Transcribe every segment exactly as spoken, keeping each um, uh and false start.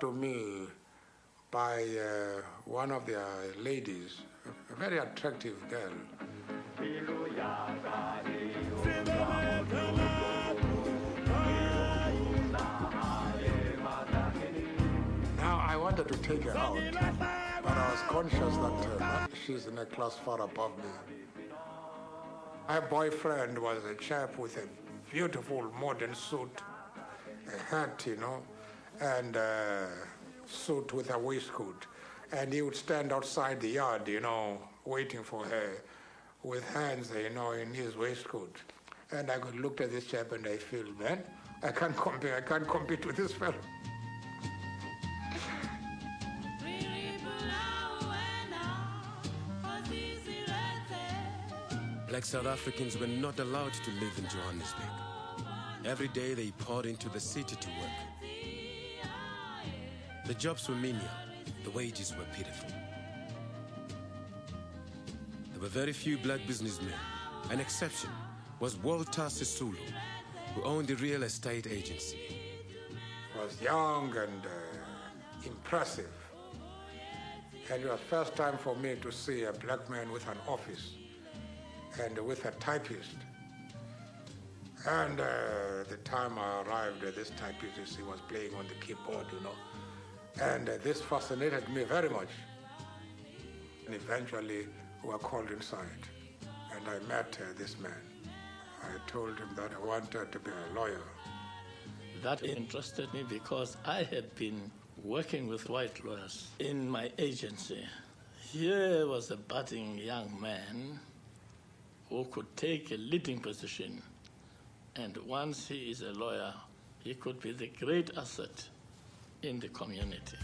to me by uh, one of their ladies, a very attractive girl. Now I wanted to take her out, but I was conscious that uh, she's in a class far above me. My boyfriend was a chap with a beautiful modern suit, a hat, you know, and a suit with a waistcoat. And he would stand outside the yard, you know, waiting for her with hands, you know, in his waistcoat. And I could look at this chap and I feel, man, I can't compete, I can't compete with this fellow. Black South Africans were not allowed to live in Johannesburg. Every day they poured into the city to work. The jobs were menial, the wages were pitiful. There were very few black businessmen. An exception was Walter Sisulu, who owned the real estate agency. He was young and uh, impressive. And it was first time for me to see a black man with an office and with a typist. And uh, the time I arrived, uh, this typist, he was playing on the keyboard, you know. And uh, this fascinated me very much. And eventually we were called inside. And I met uh, this man. I told him that I wanted to be a lawyer. That interested me because I had been working with white lawyers in my agency. Here was a budding young man who could take a leading position. And once he is a lawyer, he could be the great asset in the community.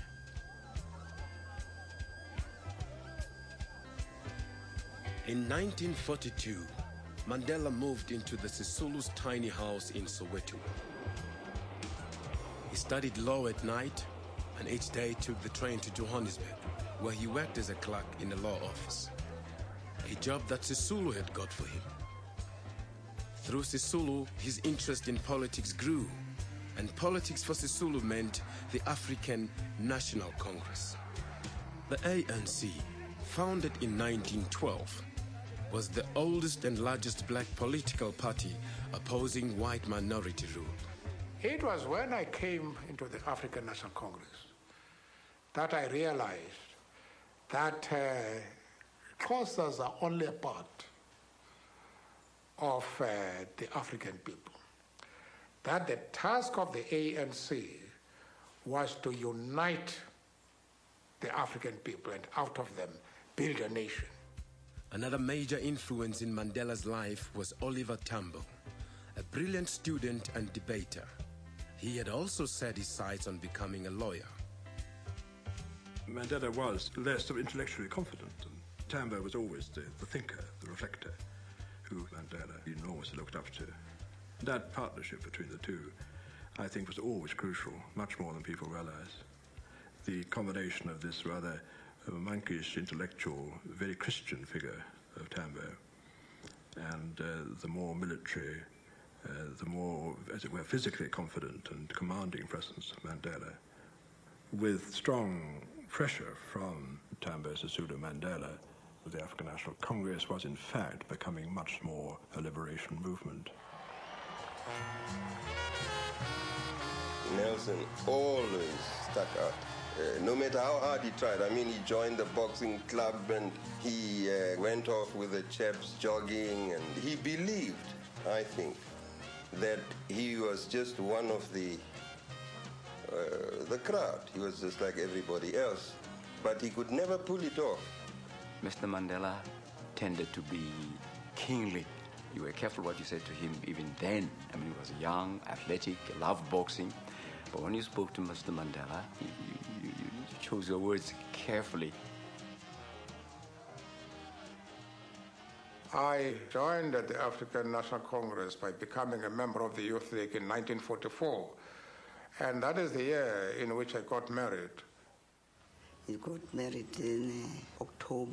In nineteen forty-two, Mandela moved into the Sisulu's tiny house in Soweto. He studied law at night and each day took the train to Johannesburg, where he worked as a clerk in a law office, a job that Sisulu had got for him. Through Sisulu, his interest in politics grew, and politics for Sisulu meant the African National Congress. The A N C, founded in nineteen twelve, was the oldest and largest black political party opposing white minority rule. It was when I came into the African National Congress that I realized that uh, Xhosas are only a part of uh, the African people. That the task of the A N C was to unite the African people and out of them build a nation. Another major influence in Mandela's life was Oliver Tambo, a brilliant student and debater. He had also set his sights on becoming a lawyer. Mandela was less sort of intellectually confident, and Tambo was always the, the thinker, the reflector, who Mandela enormously looked up to. That partnership between the two, I think, was always crucial, much more than people realize. The combination of this rather uh, monkish, intellectual, very Christian figure of Tambo and uh, the more military, uh, the more, as it were, physically confident and commanding presence of Mandela, with strong pressure from Tambo Sisulu Mandela, the African National Congress was in fact becoming much more a liberation movement. Nelson always stuck out. Uh, no matter how hard he tried. I mean, he joined the boxing club and he uh, went off with the chaps jogging, and he believed, I think, that he was just one of the uh, the crowd. He was just like everybody else, but he could never pull it off. Mister Mandela tended to be kingly. You were careful what you said to him even then. I mean, he was young, athletic, loved boxing. But when you spoke to Mister Mandela, you, you, you chose your words carefully. I joined the African National Congress by becoming a member of the Youth League in nineteen forty-four. And that is the year in which I got married. We got married in uh, October.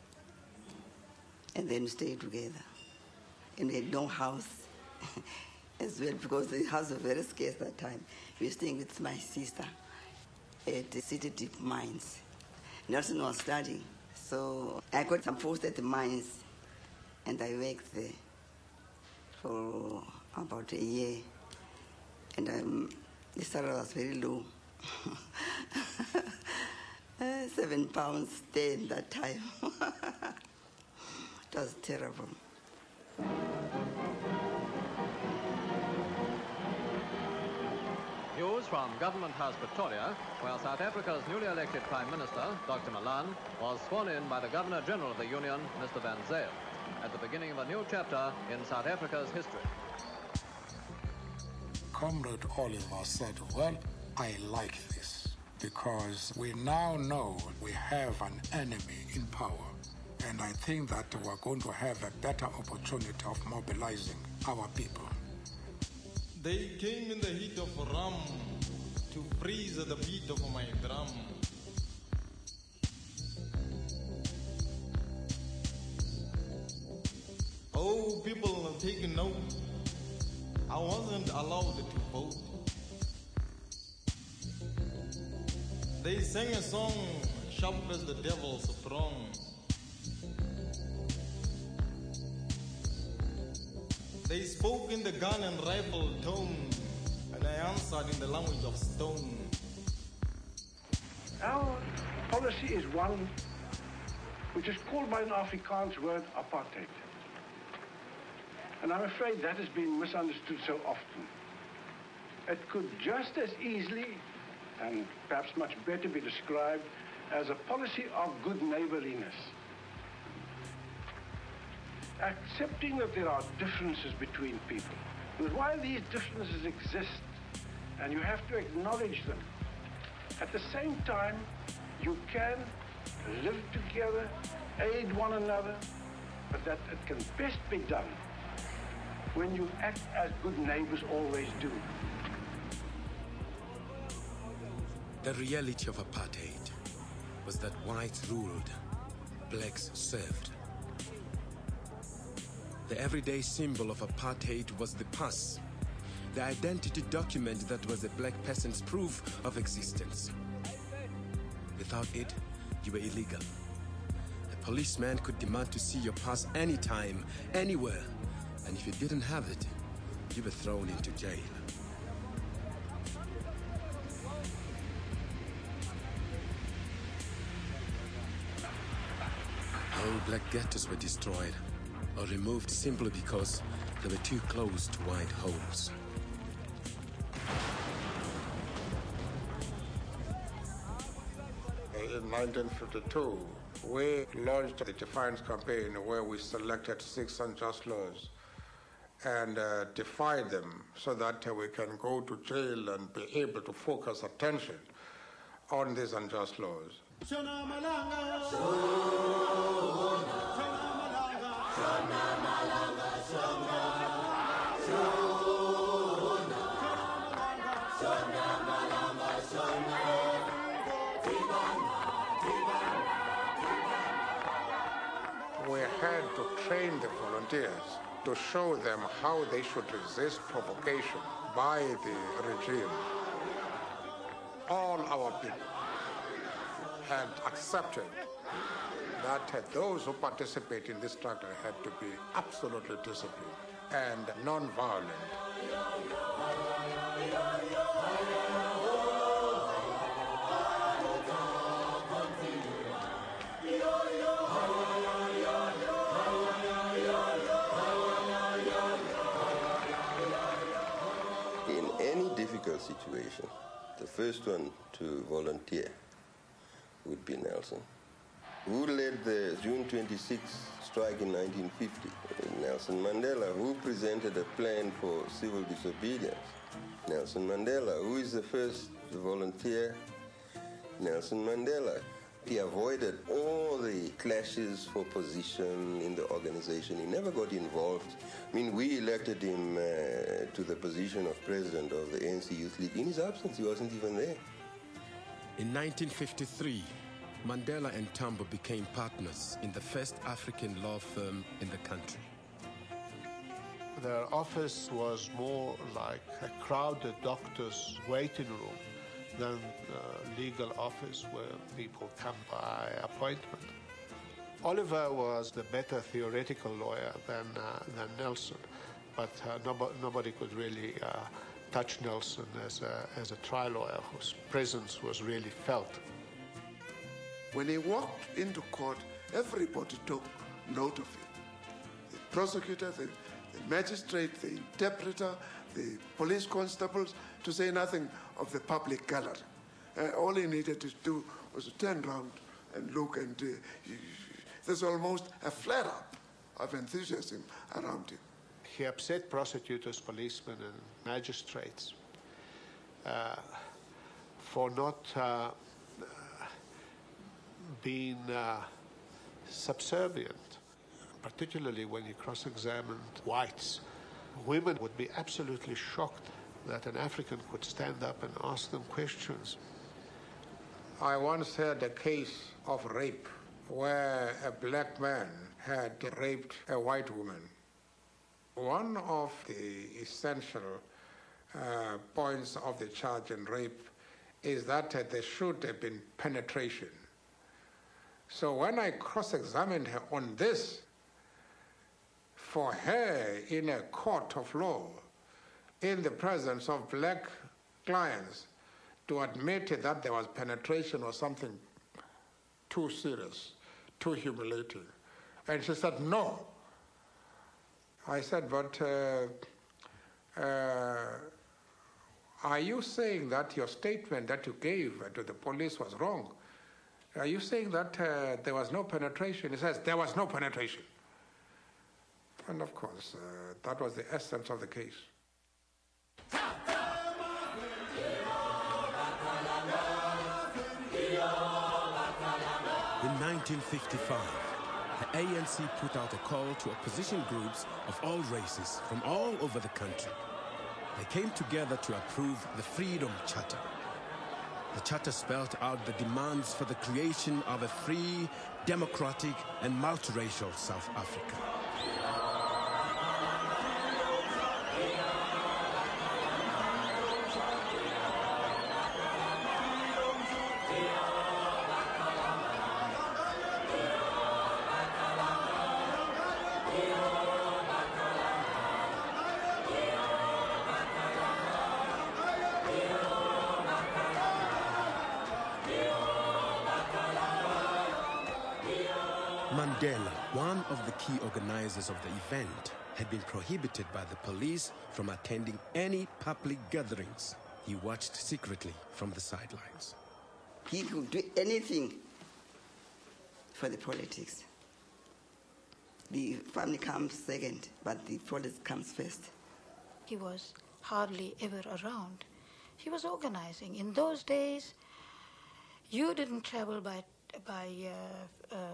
And then we stayed together. And we had no house. as well, because the house was very scarce that time. We were staying with my sister at the City Deep Mines. Nelson was studying, so I got some post at the mines, and I worked there for about a year. And um, the salary was very low. uh, seven pounds ten that time. It was terrible. News from Government House, Pretoria, where South Africa's newly elected Prime Minister, Doctor Malan, was sworn in by the Governor-General of the Union, Mister Van Zyl, at the beginning of a new chapter in South Africa's history. Comrade Oliver said, well, I like this because we now know we have an enemy in power. And I think that we're going to have a better opportunity of mobilizing our people. They came in the heat of rum to freeze the beat of my drum. Oh, people, take note. I wasn't allowed to vote. They sang a song sharp as the devil's throng. They spoke in the gun and rifle tone, and I answered in the language of stone. Our policy is one which is called by an Afrikaans word apartheid. And I'm afraid that has been misunderstood so often. It could just as easily, and perhaps much better, be described as a policy of good neighborliness. Accepting that there are differences between people. Because while these differences exist, and you have to acknowledge them, at the same time, you can live together, aid one another, but that it can best be done when you act as good neighbors always do. The reality of apartheid was that whites ruled, blacks served. The everyday symbol of apartheid was the pass, the identity document that was a black person's proof of existence. Without it, you were illegal. A policeman could demand to see your pass anytime, anywhere, and if you didn't have it, you were thrown into jail. Whole black ghettos were destroyed or removed simply because they were too close to white homes. In nineteen fifty-two, we launched the Defiance campaign where we selected six unjust laws and uh, defied them so that uh, we can go to jail and be able to focus attention on these unjust laws. We had to train the volunteers to show them how they should resist provocation by the regime. All our people had accepted that those who participate in this struggle had to be absolutely disciplined and non-violent. In any difficult situation, the first one to volunteer would be Nelson. Who led the June twenty-sixth strike in nineteen fifty? Nelson Mandela. Who presented a plan for civil disobedience? Nelson Mandela. Who is the first to volunteer? Nelson Mandela. He avoided all the clashes for position in the organization. He never got involved. I mean, we elected him uh, to the position of president of the A N C Youth League. In his absence, he wasn't even there. In nineteen fifty-three, Mandela and Tambo became partners in the first African law firm in the country. Their office was more like a crowded doctor's waiting room than a legal office where people come by appointment. Oliver was the better theoretical lawyer than, uh, than Nelson, but uh, nobody, nobody could really uh, touch Nelson as a, as a trial lawyer whose presence was really felt. When he walked into court, everybody took note of him. The prosecutor, the, the magistrate, the interpreter, the police constables, to say nothing of the public gallery. Uh, all he needed to do was to turn around and look, and uh, he, there's almost a flare-up of enthusiasm around him. He upset prosecutors, policemen, and magistrates uh, for not uh, being uh, subservient, particularly when he cross-examined whites. Women would be absolutely shocked that an African could stand up and ask them questions. I once heard a case of rape where a black man had raped a white woman. One of the essential uh, points of the charge in rape is that uh, there should have been penetration. So when I cross-examined her on this, for her in a court of law, in the presence of black clients, to admit that there was penetration or something too serious, too humiliating. And she said, no. I said, but uh, uh, are you saying that your statement that you gave to the police was wrong? Are you saying that uh, there was no penetration? He says, there was no penetration. And of course, uh, that was the essence of the case. In nineteen fifty-five, the A N C put out a call to opposition groups of all races from all over the country. They came together to approve the Freedom Charter. The charter spelled out the demands for the creation of a free, democratic, and multiracial South Africa. Mandela, one of the key organizers of the event, had been prohibited by the police from attending any public gatherings. He watched secretly from the sidelines. He could do anything for the politics. The family comes second, but the politics comes first. He was hardly ever around. He was organizing. In those days, you didn't travel by, by uh, uh,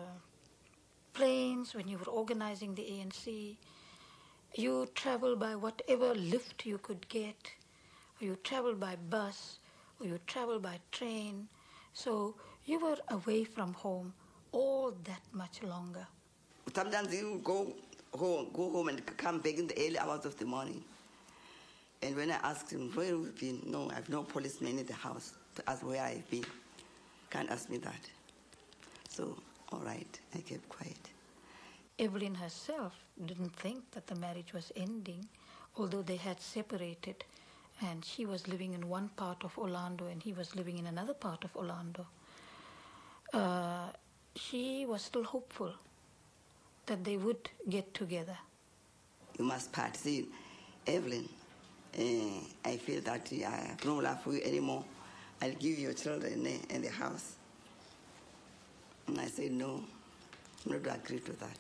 planes when you were organizing the A N C. You traveled by whatever lift you could get, or you traveled by bus, or you traveled by train. So you were away from home all that much longer. Sometimes you would go home, go home and come back in the early hours of the morning. And when I asked him, where have you been? No, I have no policeman in the house to ask where I've been. Can't ask me that. So, all right, I kept quiet. Evelyn herself didn't think that the marriage was ending, although they had separated, and she was living in one part of Orlando and he was living in another part of Orlando. Uh, she was still hopeful that they would get together. You must part. See, Evelyn, uh, I feel that I have no love for you anymore. I'll give you your children uh, in the house. And I said, no, I'm not going to agree to that.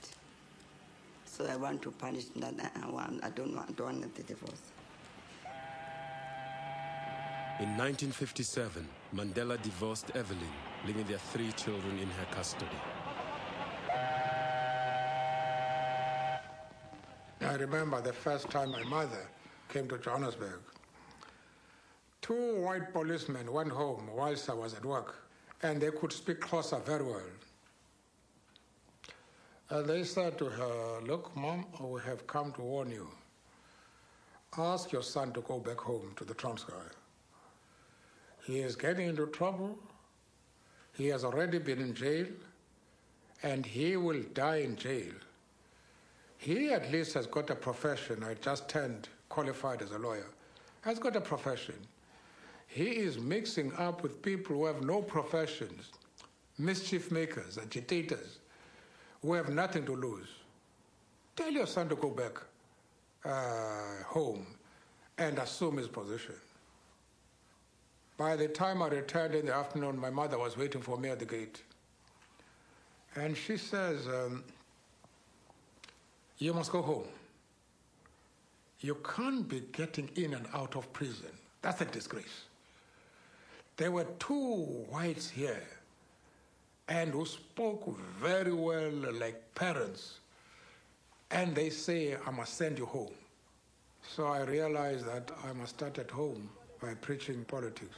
So I want to punish that. I, want, I don't want, don't want the divorce. In nineteen fifty-seven, Mandela divorced Evelyn, leaving their three children in her custody. I remember the first time my mother came to Johannesburg. Two white policemen went home whilst I was at work, and they could speak Xhosa very well. And they said to her, look, Mom, we have come to warn you. ask your son to go back home to the Transkei. He is getting into trouble. He has already been in jail, and he will die in jail. He at least has got a profession. I just turned qualified as a lawyer. Has got a profession. He is mixing up with people who have no professions, mischief makers, agitators, who have nothing to lose. Tell your son to go back uh, home and assume his position. By the time I returned in the afternoon, my mother was waiting for me at the gate. And she says, um, you must go home. You can't be getting in and out of prison. That's a disgrace. There were two whites here and who spoke very well like parents. And they say, I must send you home. So I realized that I must start at home by preaching politics.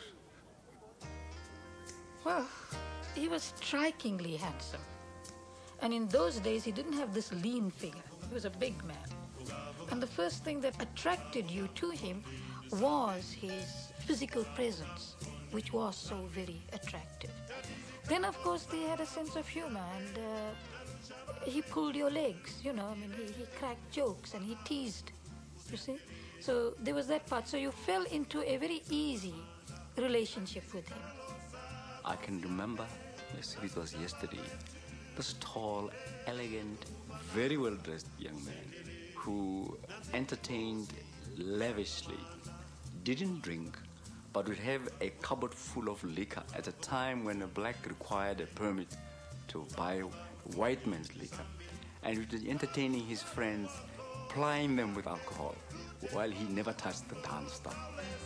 Well, he was strikingly handsome. And in those days, he didn't have this lean figure. He was a big man. And the first thing that attracted you to him was his physical presence, which was so very attractive. Then, of course, they had a sense of humor, and uh, he pulled your legs, you know. I mean, he, he cracked jokes and he teased, you see. So there was that part. So you fell into a very easy relationship with him. I can remember, yes, it was yesterday, this tall, elegant, very well-dressed young man who entertained lavishly, didn't drink, but would have a cupboard full of liquor at a time when a black required a permit to buy white man's liquor. And he was entertaining his friends, plying them with alcohol, while he never touched the dance stuff.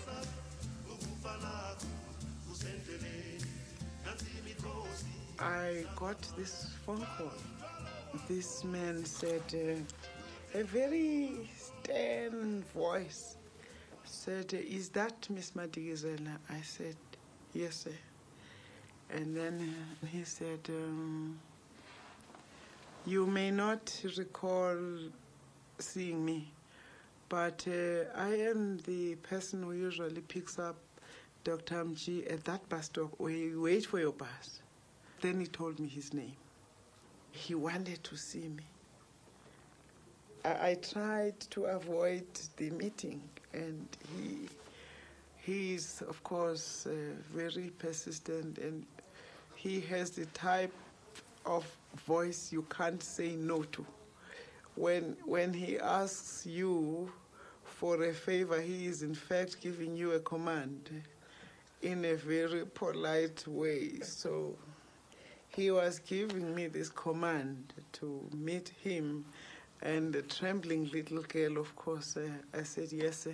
I got this phone call. This man said, uh, a very stern voice, said, is that Miss Madikizela? I said, yes, sir. And then uh, he said, um, you may not recall seeing me, but uh, I am the person who usually picks up Doctor Mji at that bus stop where you wait for your bus. Then he told me his name. He wanted to see me. I, I tried to avoid the meeting, and he, he is, of course, uh, very persistent, and he has the type of voice you can't say no to. When, when he asks you for a favor, he is in fact giving you a command in a very polite way. So he was giving me this command to meet him, and the trembling little girl, of course, uh, I said, yes, sir.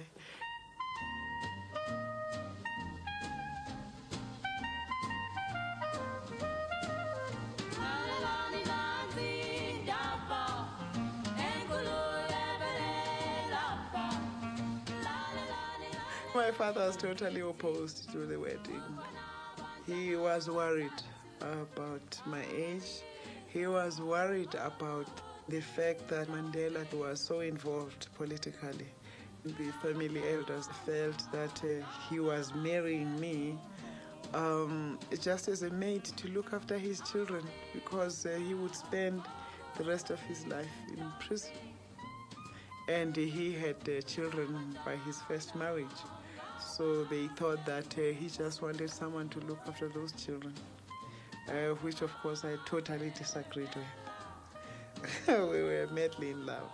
My father was totally opposed to the wedding. He was worried about my age. He was worried about the fact that Mandela was so involved politically. The family elders felt that uh, he was marrying me um, just as a maid to look after his children, because uh, he would spend the rest of his life in prison. And uh, he had uh, children by his first marriage. So they thought that uh, he just wanted someone to look after those children, uh, which of course I totally disagreed with. We were madly in love.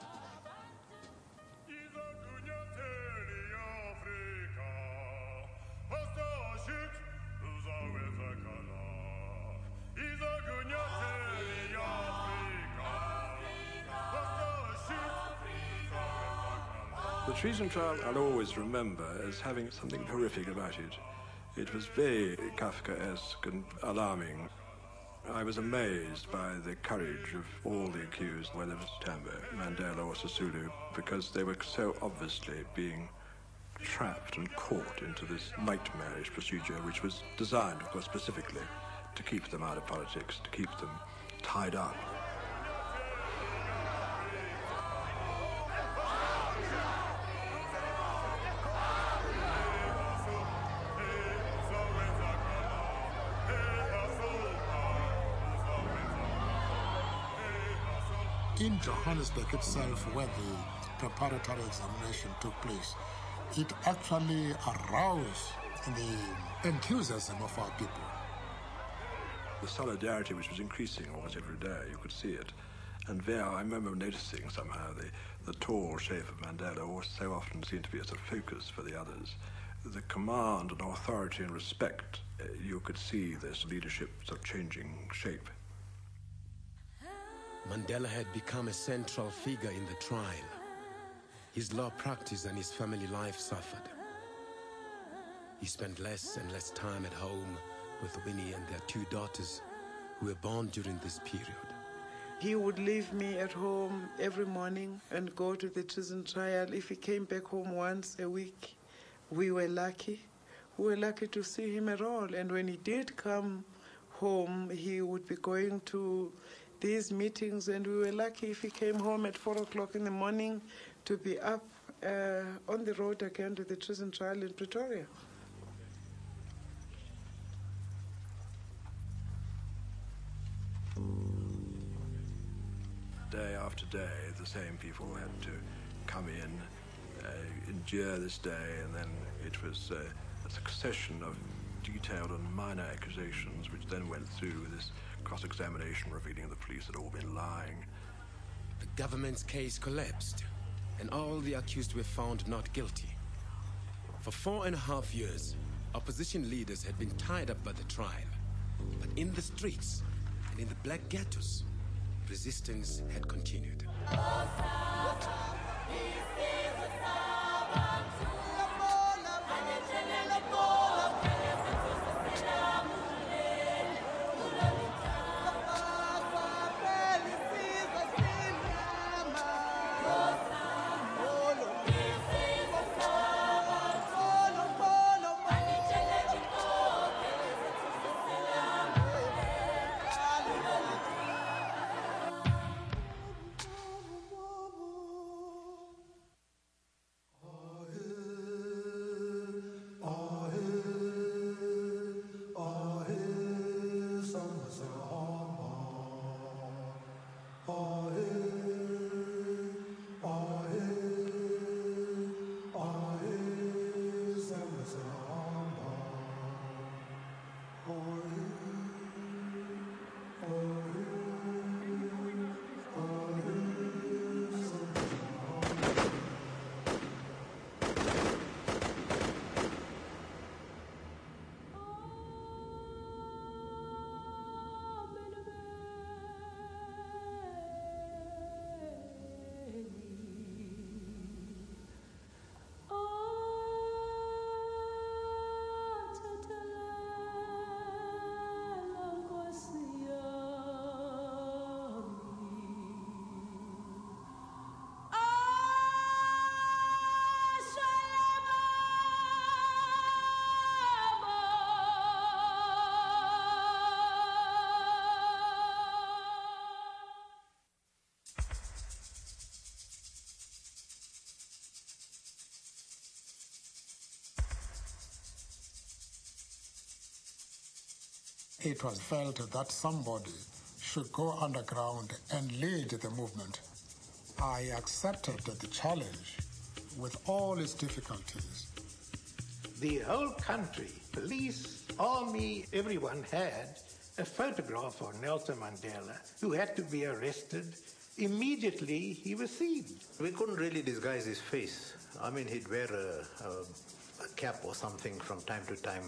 The treason trial I'll always remember as having something horrific about it. It was very Kafkaesque and alarming. I was amazed by the courage of all the accused, whether it was Tambo, Mandela or Sisulu, because they were so obviously being trapped and caught into this nightmarish procedure, which was designed, of course, specifically to keep them out of politics, to keep them tied up. in Johannesburg itself, where the preparatory examination took place, it actually aroused the enthusiasm of our people. The solidarity which was increasing almost every day, you could see it. And there, I remember noticing somehow the, the tall shape of Mandela always so often seemed to be as a focus for the others. The command and authority and respect, uh, you could see this leadership sort of changing shape. Mandela had become a central figure in the trial. His law practice and his family life suffered. He spent less and less time at home with Winnie and their two daughters, who were born during this period. He would leave me at home every morning and go to the treason trial. If he came back home once a week, we were lucky. We were lucky to see him at all. And when he did come home, he would be going to these meetings, and we were lucky if he came home at four o'clock in the morning to be up uh, on the road again to the treason trial in Pretoria. Day after day, the same people had to come in, uh, endure this day, and then it was uh, a succession of detailed and minor accusations which then went through this cross-examination revealing the police had all been lying. The government's case collapsed, and all the accused were found not guilty. For four and a half years, opposition leaders had been tied up by the trial. But in the streets and in the black ghettos, resistance had continued. It was felt that somebody should go underground and lead the movement. I accepted the challenge with all its difficulties. The whole country, police, army, everyone had a photograph of Nelson Mandela, who had to be arrested. Immediately he was seen. We couldn't really disguise his face. I mean, he'd wear a, a, a cap or something from time to time,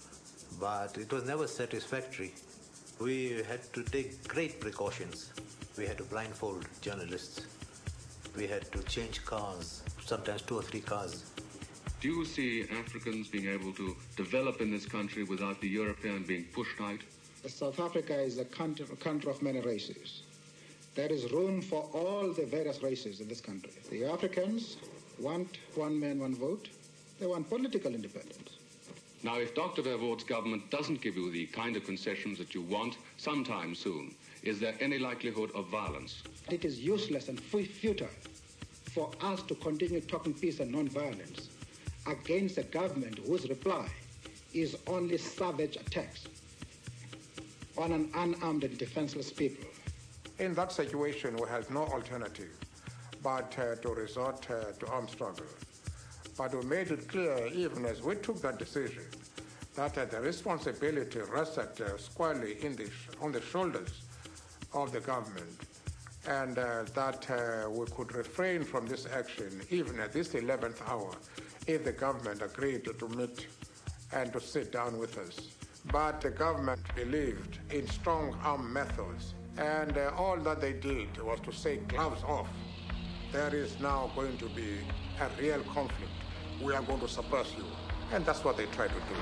but it was never satisfactory. We had to take great precautions. We had to blindfold journalists. We had to change cars, sometimes two or three cars. Do you see Africans being able to develop in this country without the European being pushed out? South Africa is a country, a country of many races. There is room for all the various races in this country. The Africans want one man, one vote. They want political independence. Now, if Doctor Verwoerd's government doesn't give you the kind of concessions that you want sometime soon, is there any likelihood of violence? It is useless and futile for us to continue talking peace and non-violence against a government whose reply is only savage attacks on an unarmed and defenseless people. In that situation, we had no alternative but uh, to resort uh, to armed struggle. But we made it clear, even as we took that decision, that uh, the responsibility rested uh, squarely in the sh- on the shoulders of the government, and uh, that uh, we could refrain from this action even at this eleventh hour if the government agreed to meet and to sit down with us. But the government believed in strong arm methods, and uh, all that they did was to say, gloves off. There is now going to be a real conflict. We are going to suppress you. And that's what they tried to do.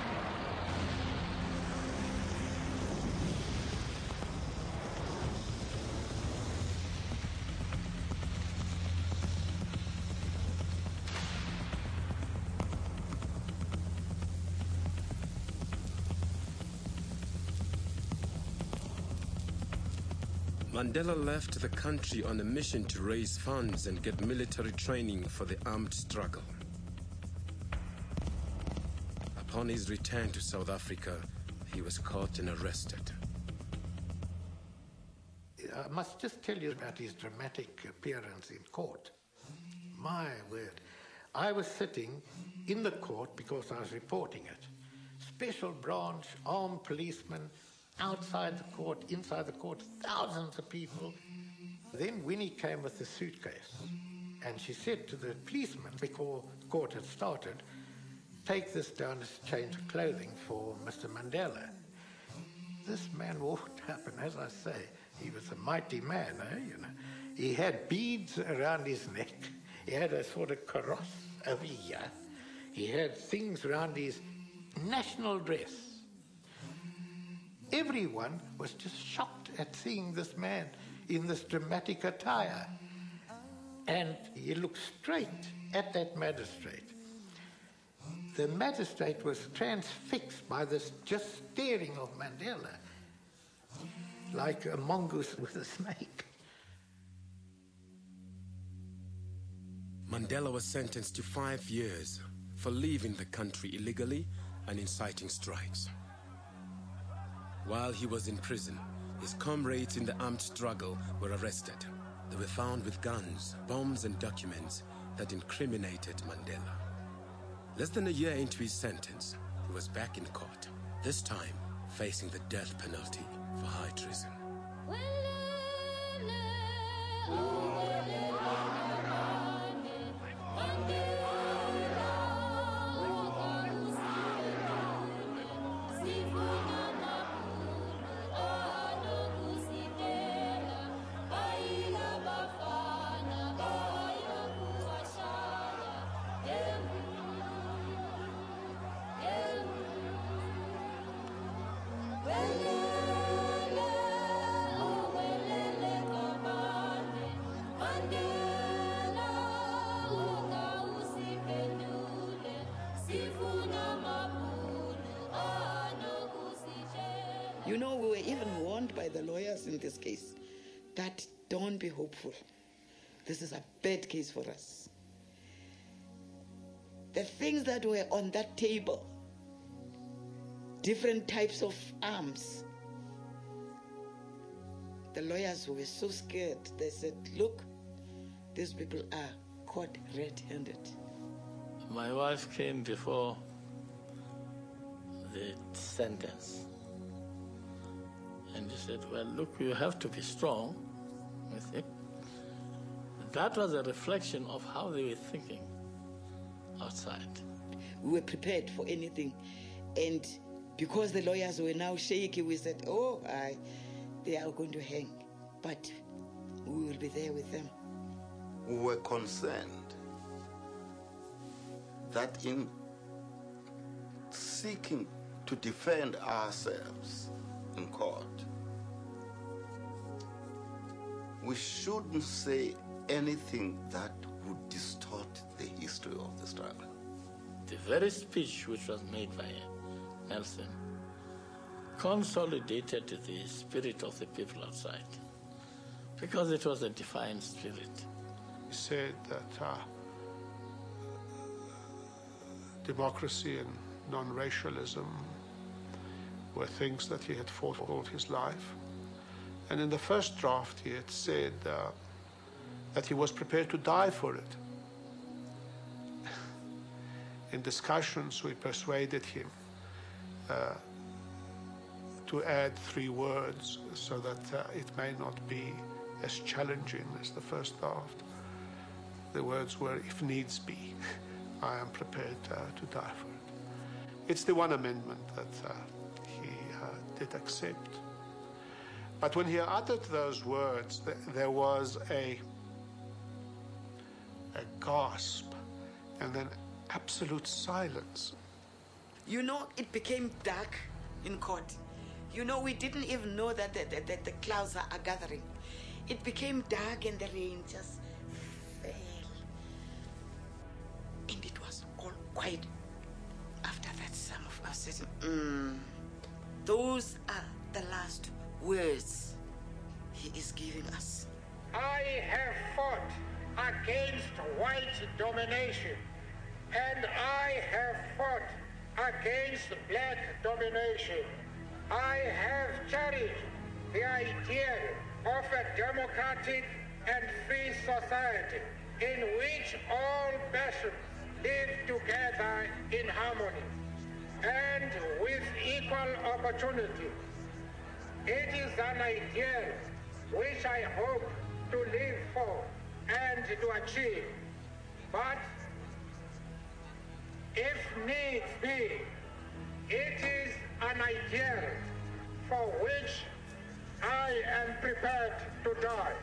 Mandela left the country on a mission to raise funds and get military training for the armed struggle. Upon his return to South Africa, he was caught and arrested. I must just tell you about his dramatic appearance in court. My word. I was sitting in the court because I was reporting it. Special branch, armed policemen, outside the court, inside the court, thousands of people. Then Winnie came with the suitcase, and she said to the policeman, before the court had started, take this down as a change of clothing for Mister Mandela. This man walked up, and as I say, he was a mighty man, eh, you know. He had beads around his neck. He had a sort of kaross over here. He had things around his national dress. Everyone was just shocked at seeing this man in this dramatic attire. And he looked straight at that magistrate. The magistrate was transfixed by this just staring of Mandela, like a mongoose with a snake. Mandela was sentenced to five years for leaving the country illegally and inciting strikes. While he was in prison, his comrades in the armed struggle were arrested. They were found with guns, bombs, and documents that incriminated Mandela. Less than a year into his sentence, he was back in court, this time facing the death penalty for high treason. You know, we were even warned by the lawyers in this case that don't be hopeful. This is a bad case for us. The things that were on that table, different types of arms, the lawyers were so scared. They said, look, these people are caught red-handed. My wife came before the sentence. And he said, well, look, you have to be strong. You see? That was a reflection of how they were thinking outside. We were prepared for anything. And because the lawyers were now shaky, we said, oh, I, they are going to hang. But we will be there with them. We were concerned that in seeking to defend ourselves in court, we shouldn't say anything that would distort the history of the struggle. The very speech which was made by Nelson consolidated the spirit of the people outside, because it was a defiant spirit. He said that uh, democracy and non-racialism were things that he had fought all his life, And in the first draft, he had said uh, that he was prepared to die for it. In discussions, we persuaded him uh, to add three words so that uh, it may not be as challenging as the first draft. The words were, if needs be, I am prepared uh, to die for it. It's the one amendment that uh, he uh, did accept. But when he uttered those words, th there was a, a gasp and then absolute silence. You know, it became dark in court. You know, we didn't even know that the, the, the clouds are gathering. It became dark and the rain just fell. And it was all quiet. After that, some of us said, mm, those are the last words he is giving us. I have fought against white domination, and I have fought against black domination. I have cherished the idea of a democratic and free society in which all nations live together in harmony and with equal opportunity. It is an ideal which I hope to live for and to achieve. But if needs be, it is an ideal for which I am prepared to die.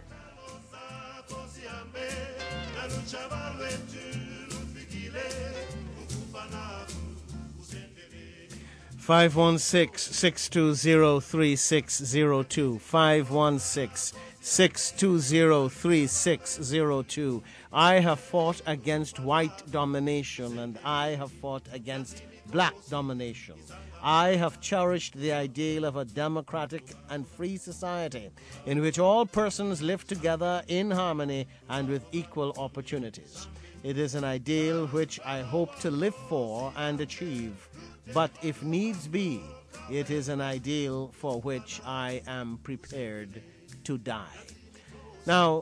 five one six, six two zero, three six zero two. five one six, six two zero, three six zero two. I have fought against white domination, and I have fought against black domination. I have cherished the ideal of a democratic and free society in which all persons live together in harmony and with equal opportunities. It is an ideal which I hope to live for and achieve. But if needs be, it is an ideal for which I am prepared to die. Now,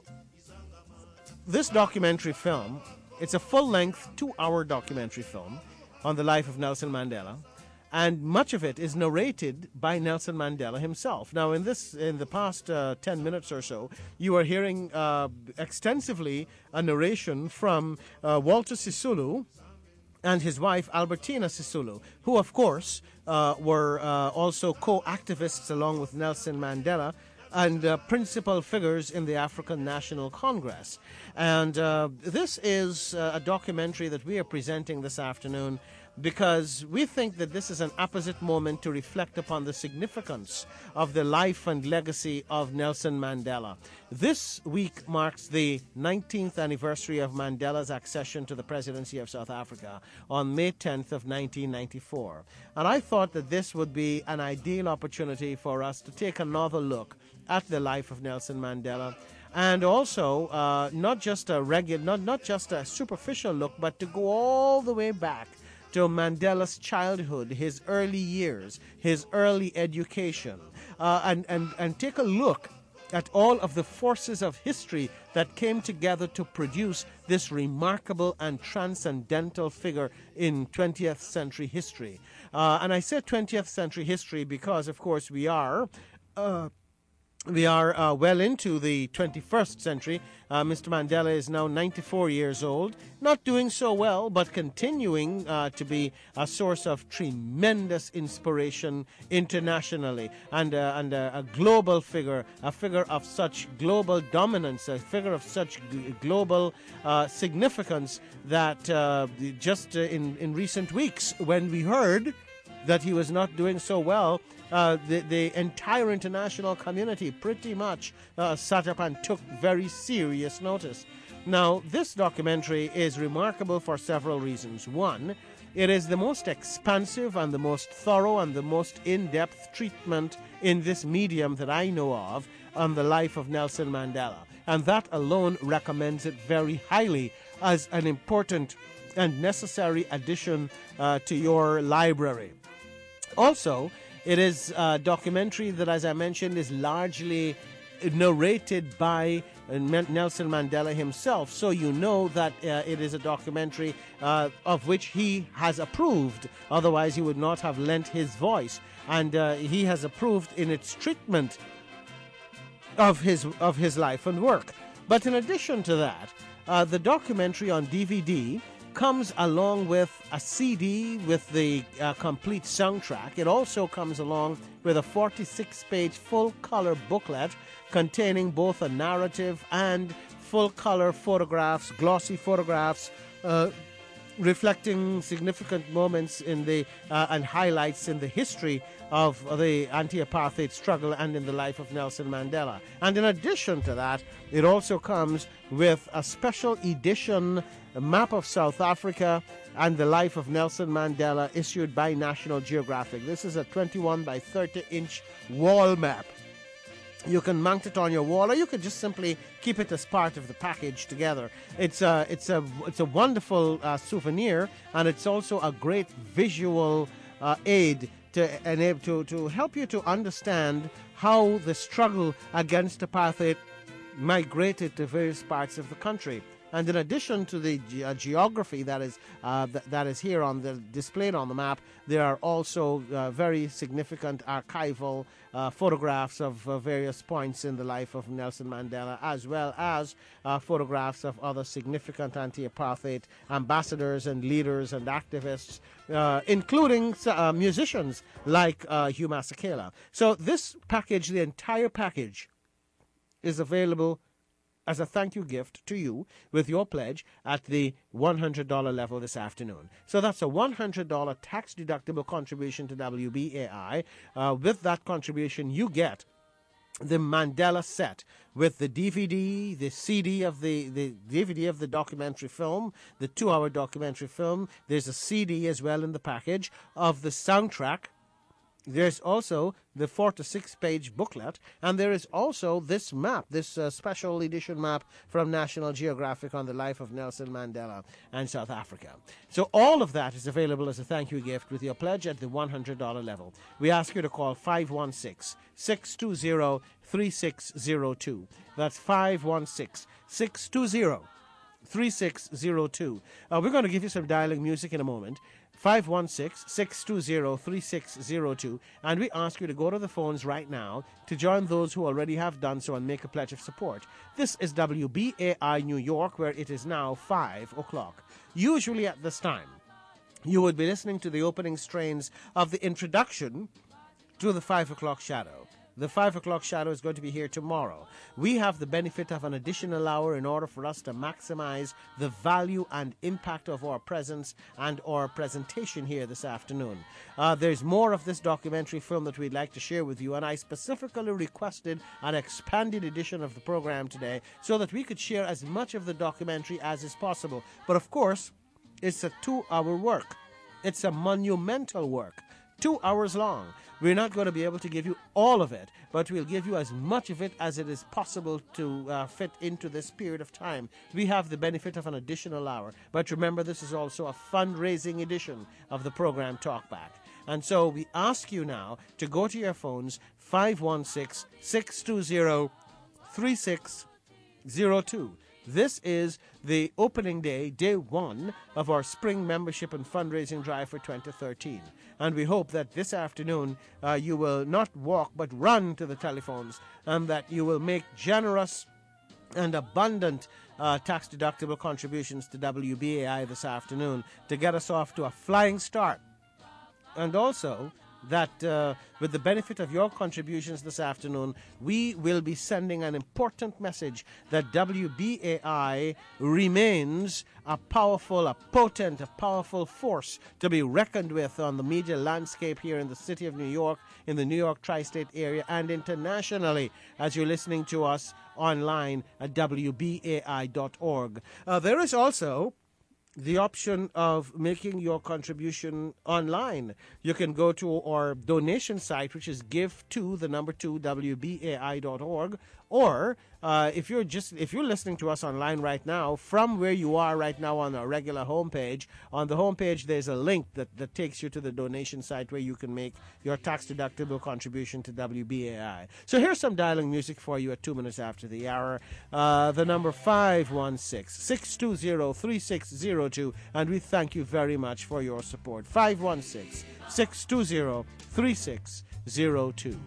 this documentary film, it's a full-length, two-hour documentary film on the life of Nelson Mandela, and much of it is narrated by Nelson Mandela himself. Now, in this, in the past uh, ten minutes or so, you are hearing uh, extensively a narration from uh, Walter Sisulu and his wife, Albertina Sisulu, who, of course, uh, were uh, also co-activists along with Nelson Mandela and uh, principal figures in the African National Congress. And uh, this is uh, a documentary that we are presenting this afternoon because we think that this is an apposite moment to reflect upon the significance of the life and legacy of Nelson Mandela. This week marks the nineteenth anniversary of Mandela's accession to the presidency of South Africa on May tenth of nineteen ninety-four. And I thought that this would be an ideal opportunity for us to take another look at the life of Nelson Mandela, and also uh, not just a regular, not, not just a superficial look, but to go all the way back to Mandela's childhood, his early years, his early education, uh, and, and, and take a look at all of the forces of history that came together to produce this remarkable and transcendental figure in twentieth century history. Uh, and I say twentieth century history because, of course, we are... Uh, We are uh, well into the twenty-first century. Uh, Mister Mandela is now ninety-four years old, not doing so well, but continuing uh, to be a source of tremendous inspiration internationally, and, uh, and uh, a global figure, a figure of such global dominance, a figure of such g- global uh, significance that uh, just uh, in, in recent weeks, when we heard that he was not doing so well, Uh, the, the entire international community pretty much uh, sat up and took very serious notice. Now, this documentary is remarkable for several reasons. One, it is the most expansive and the most thorough and the most in-depth treatment in this medium that I know of on the life of Nelson Mandela. And that alone recommends it very highly as an important and necessary addition uh, to your library. Also, it is a documentary that, as I mentioned, is largely narrated by uh, Nelson Mandela himself, so you know that uh, it is a documentary uh, of which he has approved. Otherwise, he would not have lent his voice, and uh, he has approved in its treatment of his of his life and work. But in addition to that, uh, the documentary on D V D comes along with a C D with the uh, complete soundtrack. It also comes along with a forty-six page full-color booklet containing both a narrative and full-color photographs, glossy photographs, uh, reflecting significant moments in the uh, and highlights in the history of the anti-apartheid struggle and in the life of Nelson Mandela. And in addition to that, it also comes with a special edition map of South Africa and the life of Nelson Mandela issued by National Geographic. This is a twenty-one by thirty inch wall map. You can mount it on your wall, or you could just simply keep it as part of the package together. It's a, it's a, it's a wonderful uh, souvenir, and it's also a great visual uh, aid to enable to, to help you to understand how the struggle against apartheid migrated to various parts of the country. And in addition to the ge- uh, geography that is uh, th- that is here on the displayed on the map, there are also uh, very significant archival uh, photographs of uh, various points in the life of Nelson Mandela, as well as uh, photographs of other significant anti-apartheid ambassadors and leaders and activists, uh, including uh, musicians like uh, Hugh Masekela. So this package, the entire package, is available as a thank you gift to you with your pledge at the one hundred dollars level this afternoon. So that's a one hundred dollars tax-deductible contribution to W B A I. Uh, with that contribution, you get the Mandela set with the D V D, the C D of the, the D V D of the documentary film, the two-hour documentary film. There's a C D as well in the package of the soundtrack. There's also the four to six page booklet, and there is also this map, this uh, special edition map from National Geographic on the life of Nelson Mandela and South Africa. So all of that is available as a thank you gift with your pledge at the one hundred dollars level. We ask you to call five one six, six two zero, three six zero two. That's five one six, six two zero, three six zero two. Uh, we're going to give you some dialing music in a moment. five one six, six two zero, three six zero two, and we ask you to go to the phones right now to join those who already have done so and make a pledge of support. This is W B A I New York, where it is now five o'clock. Usually at this time, you would be listening to the opening strains of the introduction to the five o'clock shadow. The five o'clock shadow is going to be here tomorrow. We have the benefit of an additional hour in order for us to maximize the value and impact of our presence and our presentation here this afternoon. Uh, there's more of this documentary film that we'd like to share with you, and I specifically requested an expanded edition of the program today so that we could share as much of the documentary as is possible. But of course, it's a two-hour work. It's a monumental work. Two hours long. We're not going to be able to give you all of it, but we'll give you as much of it as it is possible to uh, fit into this period of time. We have the benefit of an additional hour, but remember, this is also a fundraising edition of the program Talkback. And so we ask you now to go to your phones, five one six, six two zero, three six zero two. This is the opening day, day one, of our spring membership and fundraising drive for twenty thirteen. And we hope that this afternoon uh, you will not walk but run to the telephones, and that you will make generous and abundant uh, tax-deductible contributions to W B A I this afternoon to get us off to a flying start. And also that uh, with the benefit of your contributions this afternoon, we will be sending an important message that W B A I remains a powerful, a potent, a powerful force to be reckoned with on the media landscape here in the city of New York, in the New York tri-state area, and internationally as you're listening to us online at W B A I dot org. Uh, there is also the option of making your contribution online. You can go to our donation site, which is give to the number two W B A I dot org, Or uh, if you're just if you're listening to us online right now, from where you are right now on our regular homepage, on the homepage there's a link that, that takes you to the donation site where you can make your tax-deductible contribution to W B A I. So here's some dialing music for you at two minutes after the hour. Uh, the number five one six, six two zero, three six zero two, and we thank you very much for your support. five one six, six two zero, three six zero two.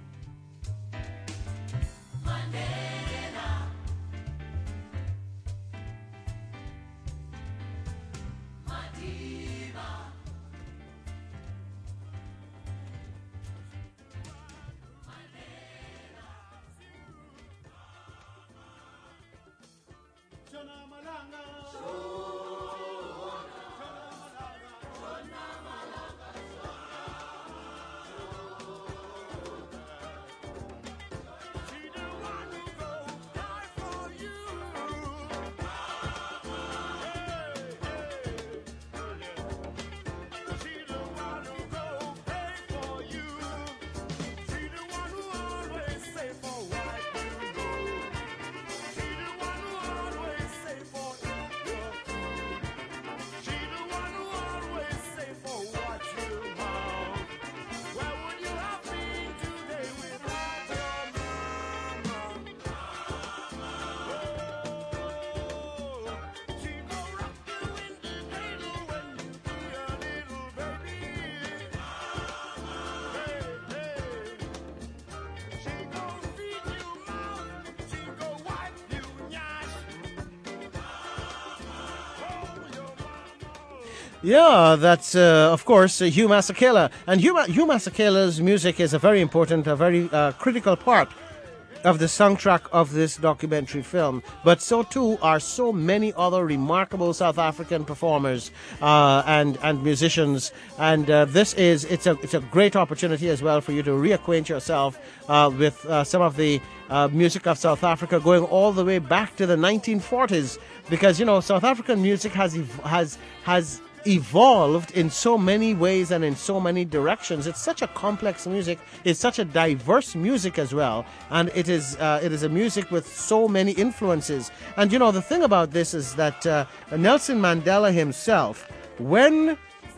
Yeah, that's, uh, of course, uh, Hugh Masekela. And Hugh, Ma- Hugh Masekela's music is a very important, a very uh, critical part of the soundtrack of this documentary film. But so, too, are so many other remarkable South African performers uh, and, and musicians. And uh, this is, it's a, it's a great opportunity as well for you to reacquaint yourself uh, with uh, some of the uh, music of South Africa going all the way back to the nineteen forties. Because, you know, South African music has ev- has has... evolved in so many ways and in so many directions. It's such a complex music. It's such a diverse music as well, and it is uh, it is a music with so many influences. And you know, the thing about this is that uh, Nelson Mandela himself, when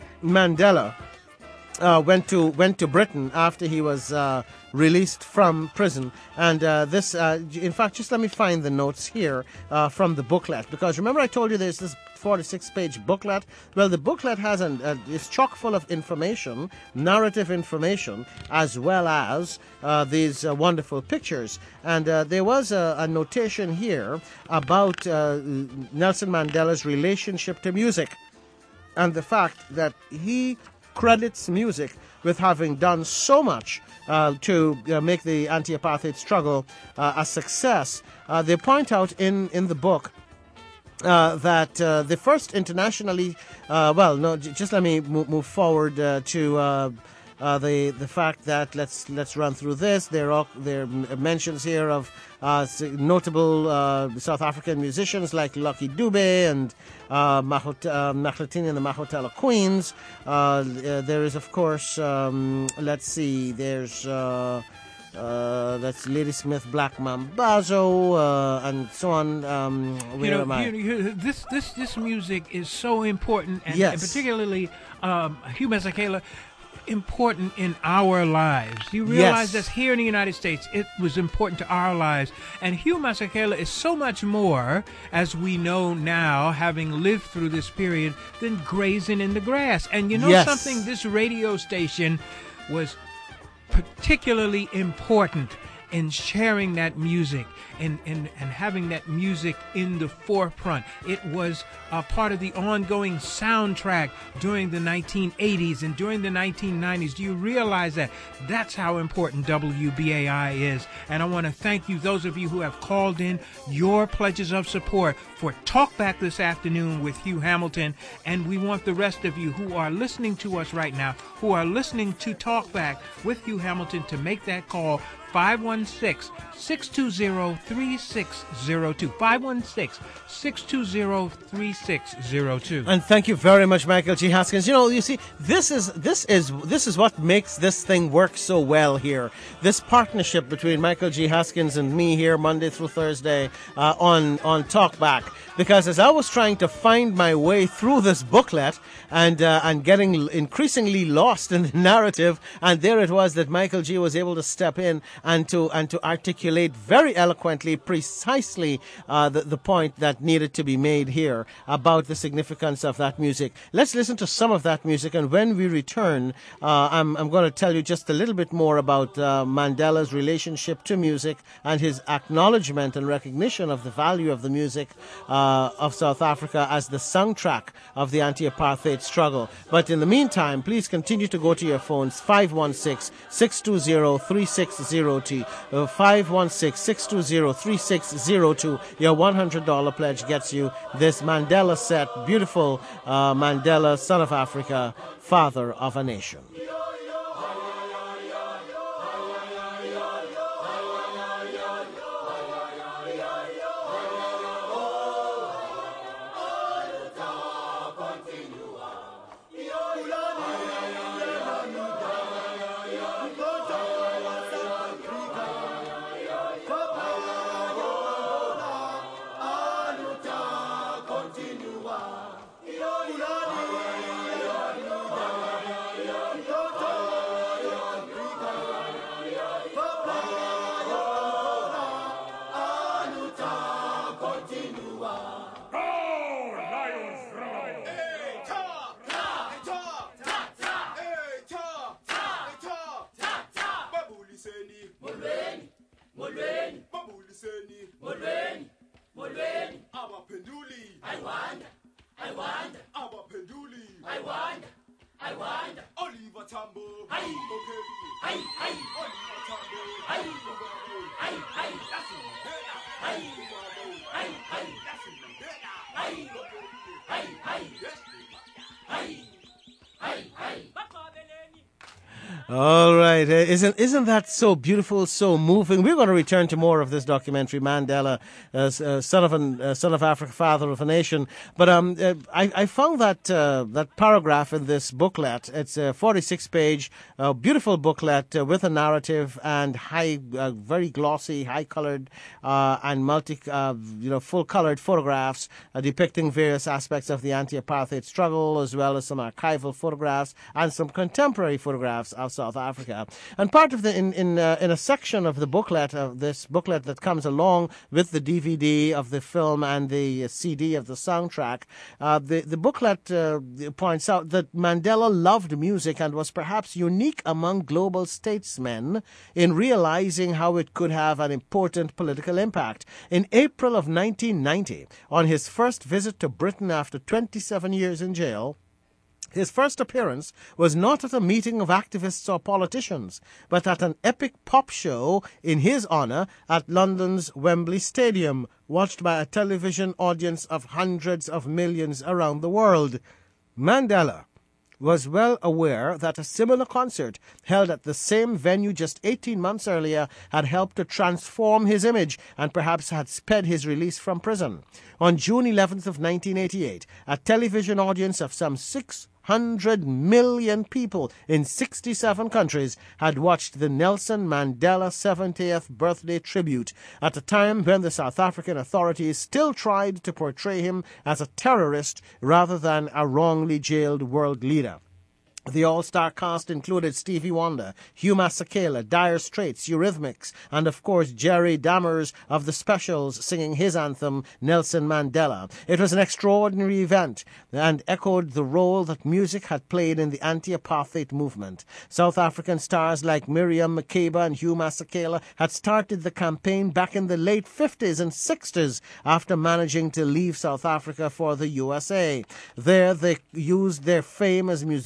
Mandela uh, went to went to Britain after he was uh, released from prison, and uh, this, uh, in fact, just let me find the notes here uh, from the booklet, because remember I told you there's this forty-six page booklet. Well, the booklet has an uh, is chock full of information, narrative information, as well as uh, these uh, wonderful pictures. And uh, there was a, a notation here about uh, Nelson Mandela's relationship to music, and the fact that he credits music with having done so much uh, to uh, make the anti-apartheid struggle uh, a success. Uh, they point out in, in the book Uh, that uh, the first internationally, uh, well, no, j- just let me move, move forward uh, to uh, uh, the the fact that let's let's run through this. There are there are mentions here of uh, notable uh, South African musicians like Lucky Dube and uh, Mahot- uh, Mahotini and the Mahotella Queens. Uh, uh, there is, of course, um, let's see, there's. Uh, Uh, that's Ladysmith Black Mambazo, uh, and so on. Um, where you know, am I? you, you, this this this music is so important, and, Yes. and particularly um, Hugh Masekela, important in our lives. You realize Yes. that here in the United States, it was important to our lives. And Hugh Masekela is so much more, as we know now, having lived through this period, than grazing in the grass. And you know Yes. something? This radio station was particularly important in sharing that music and, and, and having that music in the forefront. It was a part of the ongoing soundtrack during the nineteen eighties and during the nineteen nineties. Do you realize that? That's how important W B A I is. And I want to thank you, those of you who have called in your pledges of support for Talkback this afternoon with Hugh Hamilton. And we want the rest of you who are listening to us right now, who are listening to Talkback with Hugh Hamilton, to make that call five one six, six two zero, three six zero two. five one six, six two zero, three six zero two. And thank you very much, Michael G. Haskins. You know, you see, this is this is this is what makes this thing work so well here. This partnership between Michael G. Haskins and me here Monday through Thursday uh, on on Talkback. Because as I was trying to find my way through this booklet and uh, and getting increasingly lost in the narrative, and there it was that Michael G. was able to step in and to and to articulate very eloquently, precisely uh, the the point that needed to be made here about the significance of that music. Let's listen to some of that music, and when we return, uh, I'm I'm going to tell you just a little bit more about uh, Mandela's relationship to music and his acknowledgement and recognition of the value of the music Uh, of South Africa as the soundtrack of the anti-apartheid struggle. But in the meantime, please continue to go to your phones, five one six, six two zero, three six zero two, uh, five one six, six two zero, three six zero two. Your one hundred dollars pledge gets you this Mandela set, beautiful uh, Mandela, son of Africa, father of a nation. All right. Uh, isn't isn't that so beautiful, so moving? We're going to return to more of this documentary, Mandela, uh, uh, son of an, uh, son of Africa, father of a nation. But um, uh, I, I found that uh, that paragraph in this booklet. It's a forty-six page, uh, beautiful booklet uh, with a narrative and high, uh, very glossy, high-colored uh, and multi, uh, you know, full-colored photographs uh, depicting various aspects of the anti-apartheid struggle, as well as some archival photographs and some contemporary photographs of South Africa. And part of the in in, uh, in a section of the booklet of this booklet that comes along with the D V D of the film and the C D of the soundtrack, uh, the the booklet uh, points out that Mandela loved music and was perhaps unique among global statesmen in realizing how it could have an important political impact. In April of nineteen ninety, on his first visit to Britain after twenty-seven years in jail, his first appearance was not at a meeting of activists or politicians, but at an epic pop show in his honour at London's Wembley Stadium, watched by a television audience of hundreds of millions around the world. Mandela was well aware that a similar concert held at the same venue just eighteen months earlier had helped to transform his image and perhaps had sped his release from prison. On June eleventh of nineteen eighty-eight, a television audience of some six hundred million people in sixty-seven countries had watched the Nelson Mandela seventieth birthday tribute at a time when the South African authorities still tried to portray him as a terrorist rather than a wrongly jailed world leader. The all-star cast included Stevie Wonder, Hugh Masekela, Dire Straits, Eurythmics, and of course Jerry Dammers of The Specials singing his anthem, Nelson Mandela. It was an extraordinary event and echoed the role that music had played in the anti-apartheid movement. South African stars like Miriam Makeba and Hugh Masekela had started the campaign back in the late fifties and sixties after managing to leave South Africa for the U S A. There they used their fame as musicians to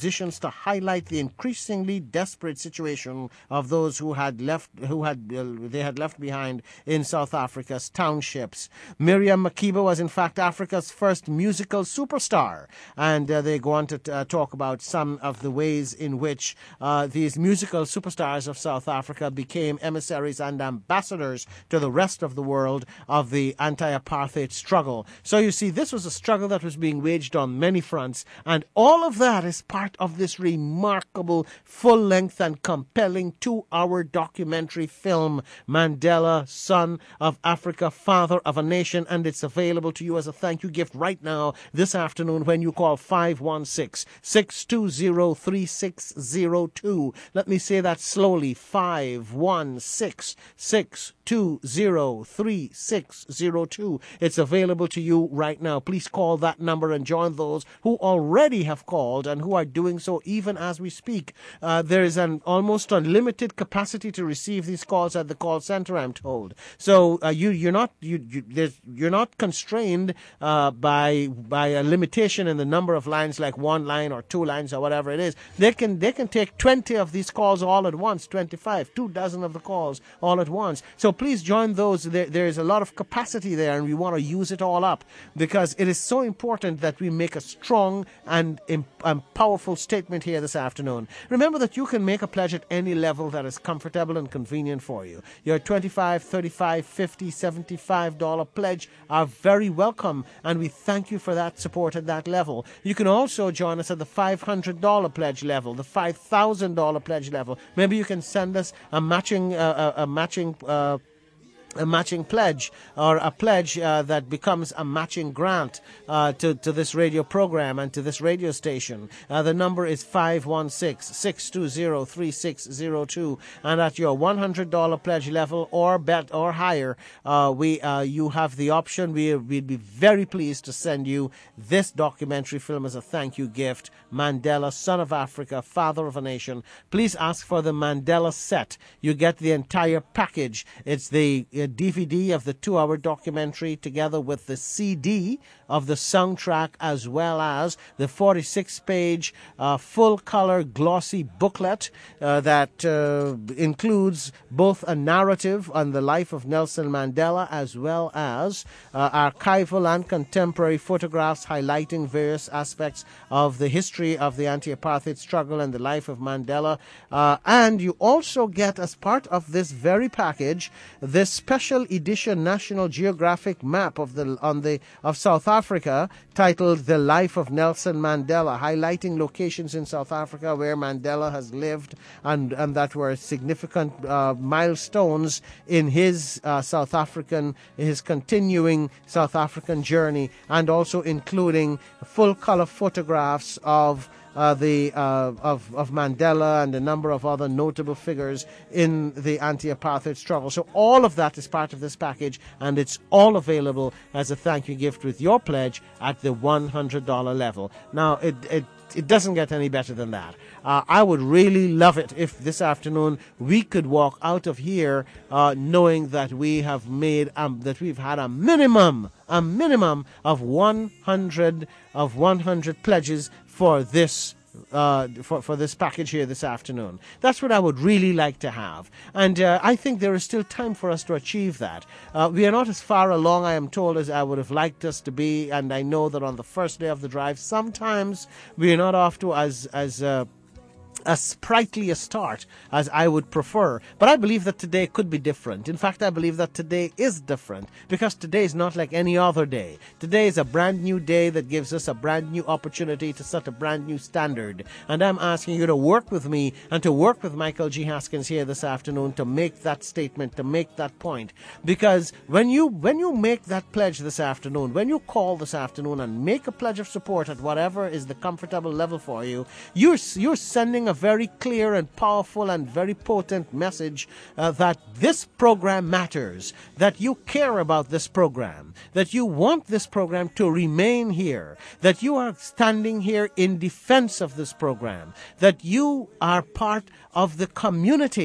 to highlight the increasingly desperate situation of those who had left, who had uh, they had left behind in South Africa's townships. Miriam Makeba was in fact Africa's first musical superstar, and uh, they go on to uh, talk about some of the ways in which uh, these musical superstars of South Africa became emissaries and ambassadors to the rest of the world of the anti-apartheid struggle. So you see, this was a struggle that was being waged on many fronts, and all of that is part of this remarkable, full-length and compelling two-hour documentary film, Mandela, Son of Africa, Father of a Nation, and it's available to you as a thank you gift right now this afternoon when you call five one six, six two zero, three six zero two. Let me say that slowly, five one six, six two zero, three six zero two. It's available to you right now. Please call that number and join those who already have called and who are doing so even as we speak. Uh, there is an almost unlimited capacity to receive these calls at the call center, I'm told. So uh, you you're not you, you there's, you're not constrained uh, by by a limitation in the number of lines, like one line or two lines or whatever it is. They can they can take twenty of these calls all at once, twenty-five, two dozen of the calls all at once. So please join those. There, there is a lot of capacity there, and we want to use it all up because it is so important that we make a strong and, and powerful statement here this afternoon. Remember that you can make a pledge at any level that is comfortable and convenient for you. Your twenty-five, thirty-five, fifty, seventy-five dollar pledge are very welcome, and we thank you for that support at that level. You can also join us at the five hundred dollar pledge level, the five thousand dollar pledge level. Maybe you can send us a matching uh, a, a matching uh, a matching pledge, or a pledge uh, that becomes a matching grant uh, to, to this radio program and to this radio station. Uh, the number is five one six, six two zero, three six zero two, and at your one hundred dollar pledge level or bet or higher, uh, we uh, you have the option. We, we'd be very pleased to send you this documentary film as a thank you gift, Mandela, Son of Africa, Father of a Nation. Please ask for the Mandela set. You get the entire package. It's the uh, D V D of the two-hour documentary together with the C D of the soundtrack, as well as the forty-six page uh, full-color glossy booklet uh, that uh, includes both a narrative on the life of Nelson Mandela as well as uh, archival and contemporary photographs highlighting various aspects of the history of the anti-apartheid struggle and the life of Mandela. Uh, and you also get, as part of this very package, this special edition National Geographic map of the on the of South Africa titled "The Life of Nelson Mandela," highlighting locations in South Africa where Mandela has lived and and that were significant uh, milestones in his uh, South African his continuing South African journey, and also including full color photographs of Uh, the uh, of of Mandela and a number of other notable figures in the anti-apartheid struggle. So all of that is part of this package, and it's all available as a thank you gift with your pledge at the one hundred dollar level. Now, it it it doesn't get any better than that. Uh, I would really love it if this afternoon we could walk out of here uh, knowing that we have made um, that we've had a minimum a minimum of one hundred of one hundred pledges for this uh, for for this package here this afternoon. That's what I would really like to have, and uh, I think there is still time for us to achieve that. Uh, we are not as far along, I am told, as I would have liked us to be, and I know that on the first day of the drive, sometimes we are not off to as as uh, as sprightly a start as I would prefer. But I believe that today could be different. In fact, I believe that today is different because today is not like any other day. Today is a brand new day that gives us a brand new opportunity to set a brand new standard. And I'm asking you to work with me and to work with Michael G. Haskins here this afternoon to make that statement, to make that point. Because when you when you make that pledge this afternoon, when you call this afternoon and make a pledge of support at whatever is the comfortable level for you, you're, you're sending a very clear and powerful and very potent message uh, that this program matters, that you care about this program, that you want this program to remain here, that you are standing here in defense of this program, that you are part of the community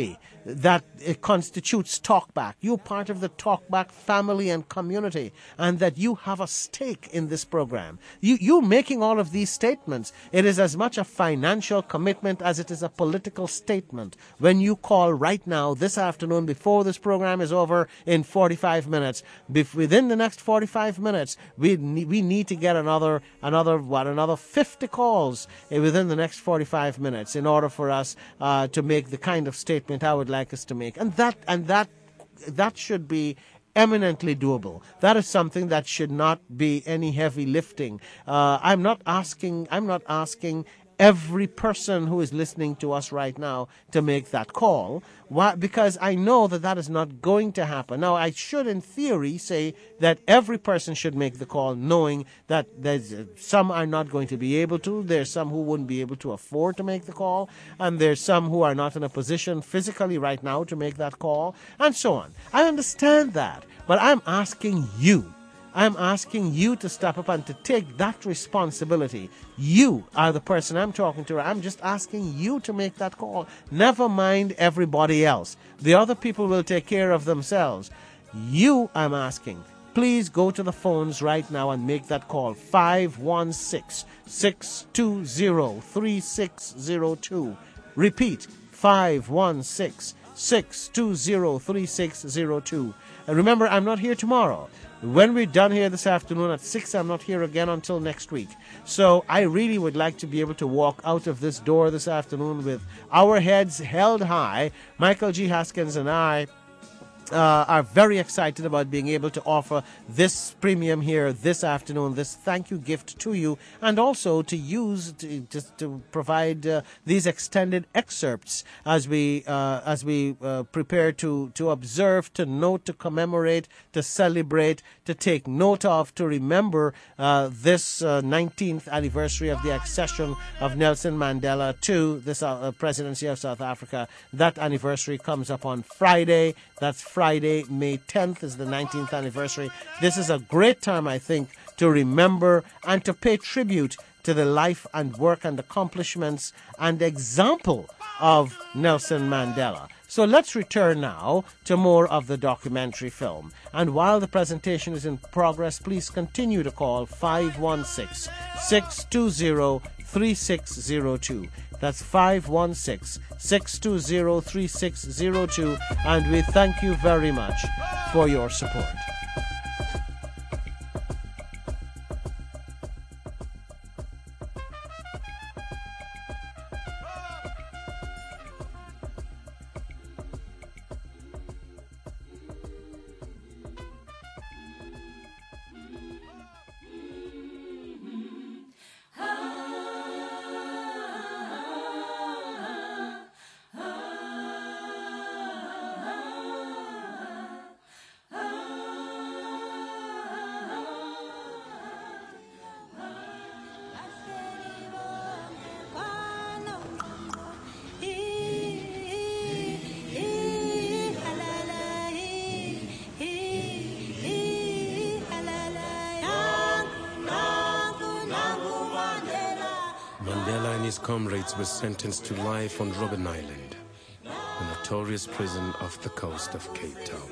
that it constitutes Talkback. You're part of the Talkback family and community, and that you have a stake in this program. You, you making all of these statements, it is as much a financial commitment as it is a political statement. When you call right now, this afternoon, before this program is over in forty-five minutes, bef- within the next forty-five minutes, we ne- we need to get another, another, what, another fifty calls within the next forty-five minutes in order for us uh, to make the kind of statement I would like us to make. And that, and that, that should be eminently doable. That is something that should not be any heavy lifting. Uh, I'm not asking, I'm not asking every person who is listening to us right now to make that call. Why? Because I know that that is not going to happen. Now, I should, in theory, say that every person should make the call, knowing that there's uh, some are not going to be able to. There's some who wouldn't be able to afford to make the call, and there's some who are not in a position physically right now to make that call, and so on. I understand that, but I'm asking you. I'm asking you to step up and to take that responsibility. You are the person I'm talking to. I'm just asking you to make that call. Never mind everybody else. The other people will take care of themselves. You, I'm asking, please go to the phones right now and make that call. five one six, six two zero, three six zero two. Repeat, five one six, six two zero, three six zero two. And remember, I'm not here tomorrow. When we're done here this afternoon at six, I'm not here again until next week. So I really would like to be able to walk out of this door this afternoon with our heads held high. Michael G. Haskins and I Uh, are very excited about being able to offer this premium here this afternoon, this thank you gift to you, and also to use to, just to provide uh, these extended excerpts as we uh, as we uh, prepare to to observe, to note, to commemorate, to celebrate, to take note of, to remember uh, this uh, nineteenth anniversary of the accession of Nelson Mandela to this uh, presidency of South Africa. That anniversary comes up on Friday. That's Friday, May tenth is the nineteenth anniversary. This is a great time, I think, to remember and to pay tribute to the life and work and accomplishments and example of Nelson Mandela. So let's return now to more of the documentary film. And while the presentation is in progress, please continue to call five one six, six two zero, three six zero two. That's five one six, six two zero, three six zero two. And we thank you very much for your support. Mandela and his comrades were sentenced to life on Robben Island, a notorious prison off the coast of Cape Town.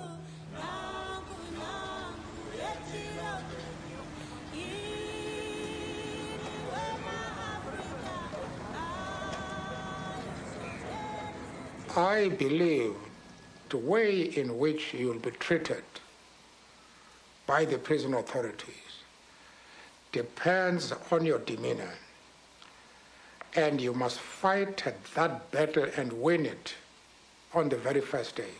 I believe the way in which you will be treated by the prison authorities depends on your demeanor. And you must fight that battle and win it on the very first day.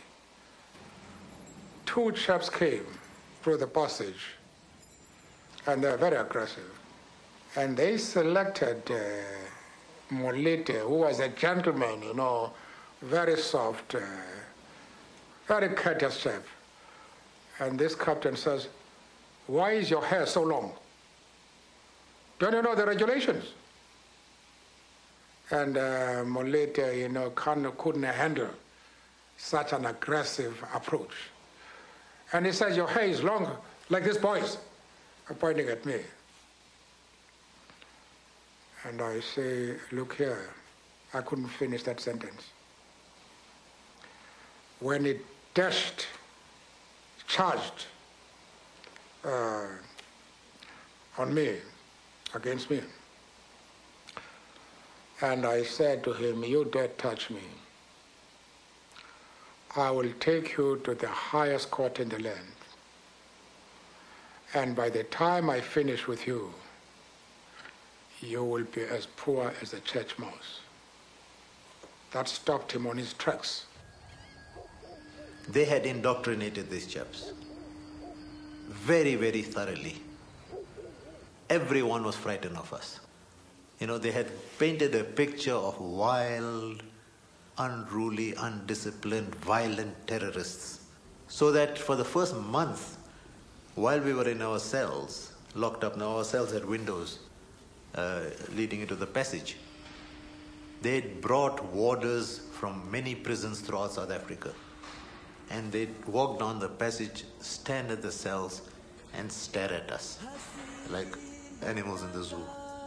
Two chaps came through the passage, and they're very aggressive. And they selected uh, Molete, who was a gentleman, you know, very soft, uh, very courteous chap. And this captain says, "Why is your hair so long? Don't you know the regulations?" And uh, Molete, you know, can't, couldn't handle such an aggressive approach. And he says, "Your hair is long like this boy's," pointing at me. And I say, "Look here, I couldn't finish that sentence." when it dashed, charged uh, on me, against me. And I said to him, you dare touch me, I will take you to the highest court in the land. And by the time I finish with you, you will be as poor as a church mouse. That stopped him on his tracks. They had indoctrinated these chaps very, very thoroughly. Everyone was frightened of us. You know, they had painted a picture of wild, unruly, undisciplined, violent terrorists. So that for the first month, while we were in our cells, locked up, now our cells had windows uh, leading into the passage, they had brought warders from many prisons throughout South Africa. And they'd walk down the passage, stand at the cells, and stare at us like animals in the zoo.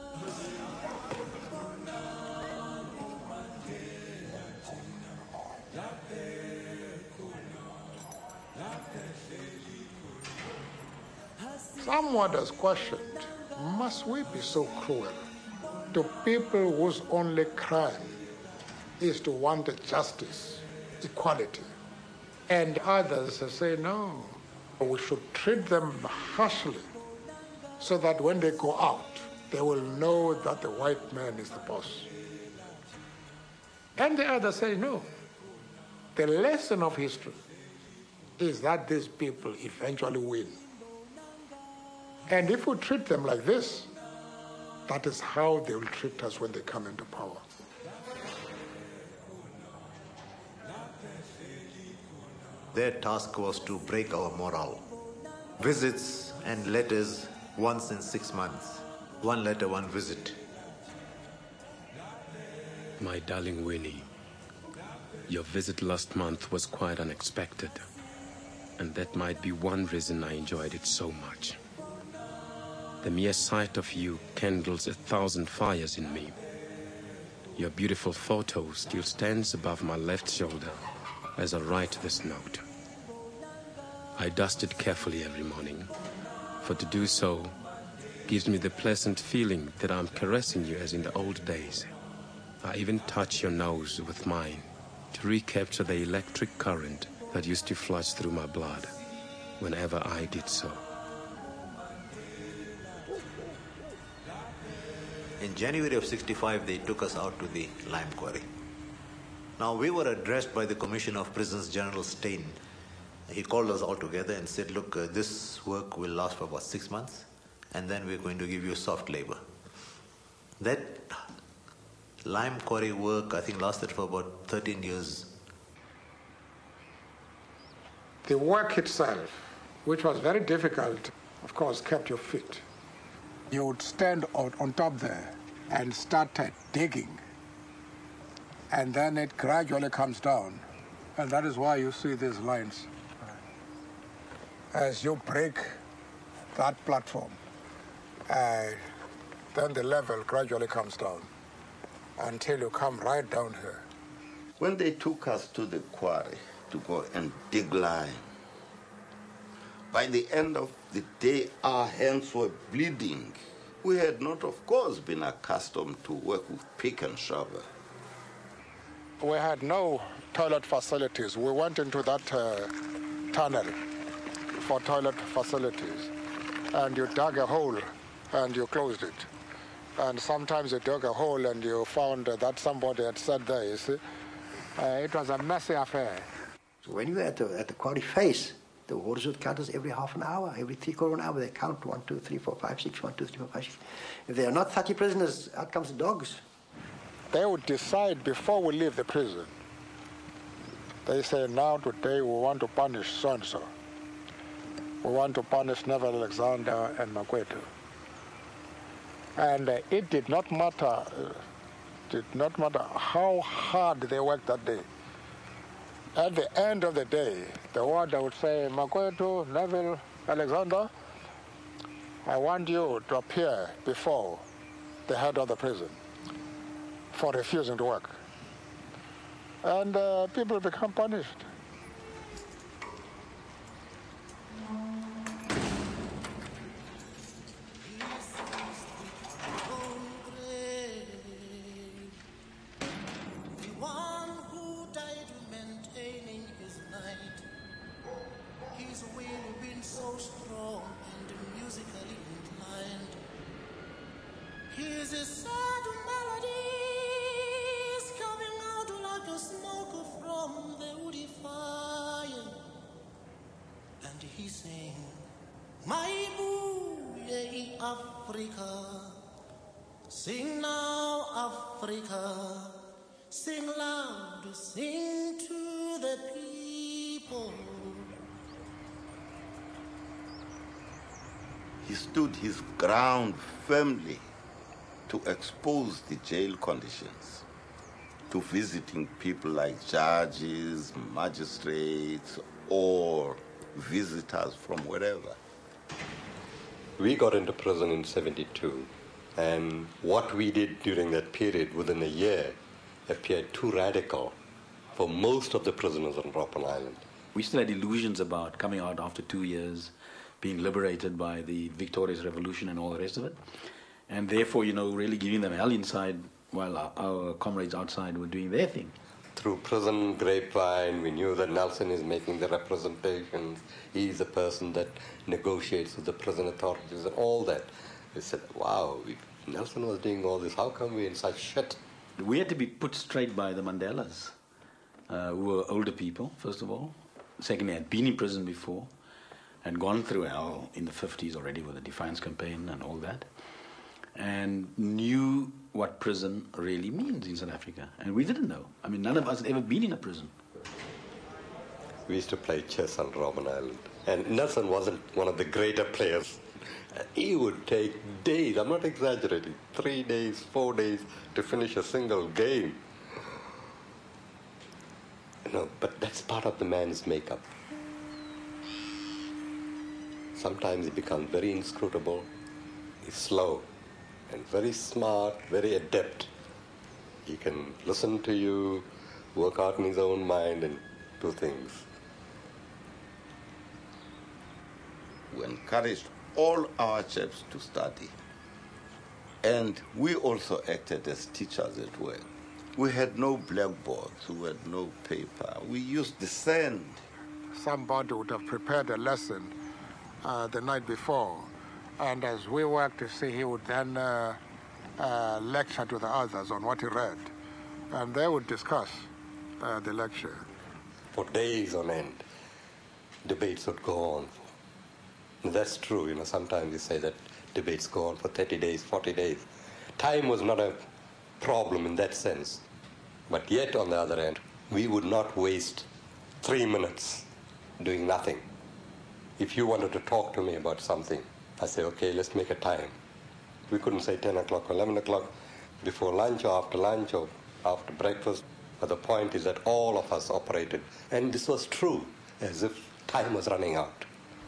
Someone has questioned, must we be so cruel to people whose only crime is to want justice, equality? And others say, no, we should treat them harshly so that when they go out, they will know that the white man is the boss. And the others say, no. The lesson of history is that these people eventually win. And if we treat them like this, that is how they will treat us when they come into power. Their task was to break our morale. Visits and letters once in six months. One letter, one visit. My darling Winnie, your visit last month was quite unexpected. And that might be one reason I enjoyed it so much. The mere sight of you kindles a thousand fires in me. Your beautiful photo still stands above my left shoulder as I write this note. I dust it carefully every morning, for to do so gives me the pleasant feeling that I'm caressing you as in the old days. I even touch your nose with mine to recapture the electric current that used to flush through my blood whenever I did so. In January of sixty-five, they took us out to the lime quarry. Now, we were addressed by the Commissioner of Prisons, General Stein. He called us all together and said, look, uh, this work will last for about six months, and then we're going to give you soft labor. That lime quarry work, I think, lasted for about thirteen years. The work itself, which was very difficult, of course, kept you fit. You would stand on, on top there and start uh, digging. And then it gradually comes down. And that is why you see these lines. As you break that platform, uh, then the level gradually comes down until you come right down here. When they took us to the quarry to go and dig lime, by the end of the day, our hands were bleeding. We had not, of course, been accustomed to work with pick and shovel. We had no toilet facilities. We went into that uh, tunnel for toilet facilities. And you dug a hole and you closed it. And sometimes you dug a hole and you found uh, that somebody had sat there, you see. Uh, it was a messy affair. So when you were at the, at the quarry face, the warders would count us every half an hour, every three quarter of an hour. They count one, two, three, four, five, six, one, two, three, four, five, six. If there are not thirty prisoners, out comes the dogs. They would decide before we leave the prison. They say, now today we want to punish so-and-so. We want to punish Neville Alexander and Makwetu. And uh, it did not matter, uh, did not matter how hard they worked that day. At the end of the day, the warder would say, Makwetu, Neville, Alexander, I want you to appear before the head of the prison for refusing to work. And uh, people become punished. his will been so strong and musically inclined. His sad melodies coming out like a smoke from the woody fire. And he sang, my boo, ye Africa, sing now, Africa, sing loud, sing to the people. He stood his ground firmly to expose the jail conditions to visiting people like judges, magistrates, or visitors from wherever. We got into prison in seventy-two, and what we did during that period within a year appeared too radical for most of the prisoners on Robben Island. We still had illusions about coming out after two years, being liberated by the Victorious Revolution and all the rest of it. And therefore, you know, really giving them hell inside while our, our comrades outside were doing their thing. Through prison grapevine, we knew that Nelson is making the representations. He's the person that negotiates with the prison authorities and all that. We said, wow, if Nelson was doing all this, how come we're in such shit? We had to be put straight by the Mandelas, uh, who were older people, first of all. Secondly, had been in prison before and gone through hell in the fifties already with the Defiance Campaign and all that, and knew what prison really means in South Africa. And we didn't know. I mean, none of us had ever been in a prison. We used to play chess on Robben Island. And Nelson wasn't one of the greater players. He would take days, I'm not exaggerating, three days, four days to finish a single game. You know, but that's part of the man's makeup. Sometimes he becomes very inscrutable, he's slow, and very smart, very adept. He can listen to you, work out in his own mind, and do things. We encouraged all our chaps to study. And we also acted as teachers at work. We had no blackboards, we had no paper. We used the sand. Somebody would have prepared a lesson uh, the night before. And as we worked, you see, he would then uh, uh, lecture to the others on what he read. And they would discuss uh, the lecture. For days on end, debates would go on. And that's true, you know, sometimes we say that debates go on for thirty days, forty days. Time was not a problem in that sense. But yet, on the other hand, we would not waste three minutes doing nothing. If you wanted to talk to me about something, I say, okay, let's make a time. We couldn't say ten o'clock or eleven o'clock before lunch or after lunch or after breakfast. But the point is that all of us operated. And this was true, as if time was running out.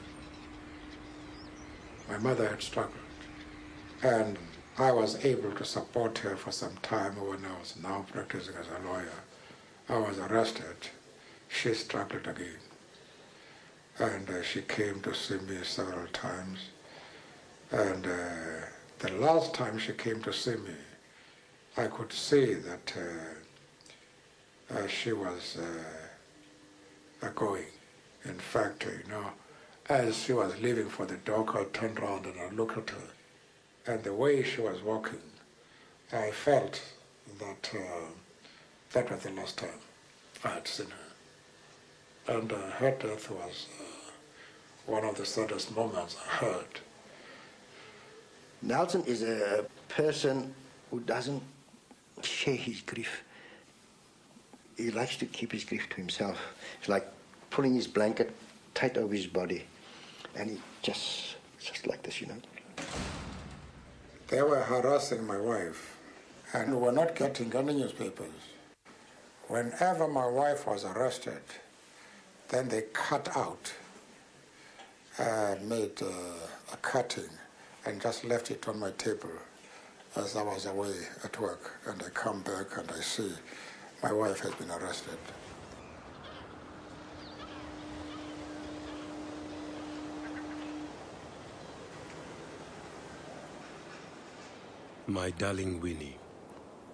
My mother had struggled. And I was able to support her for some time when I was now practicing as a lawyer. I was arrested. She struggled again. And uh, she came to see me several times. And uh, the last time she came to see me, I could see that uh, uh, she was uh, uh, going. In fact, uh, you know, as she was leaving for the dock, I turned around and I looked at her. And the way she was walking, I felt that uh, that was the last time I had seen her. And uh, her death was uh, one of the saddest moments I heard. Nelson is a person who doesn't share his grief. He likes to keep his grief to himself. It's like pulling his blanket tight over his body. And he just, just like this, you know. They were harassing my wife, and we were not getting any newspapers. Whenever my wife was arrested, then they cut out, uh, made uh, a cutting, and just left it on my table as I was away at work. And I come back and I see my wife has been arrested. My darling Winnie,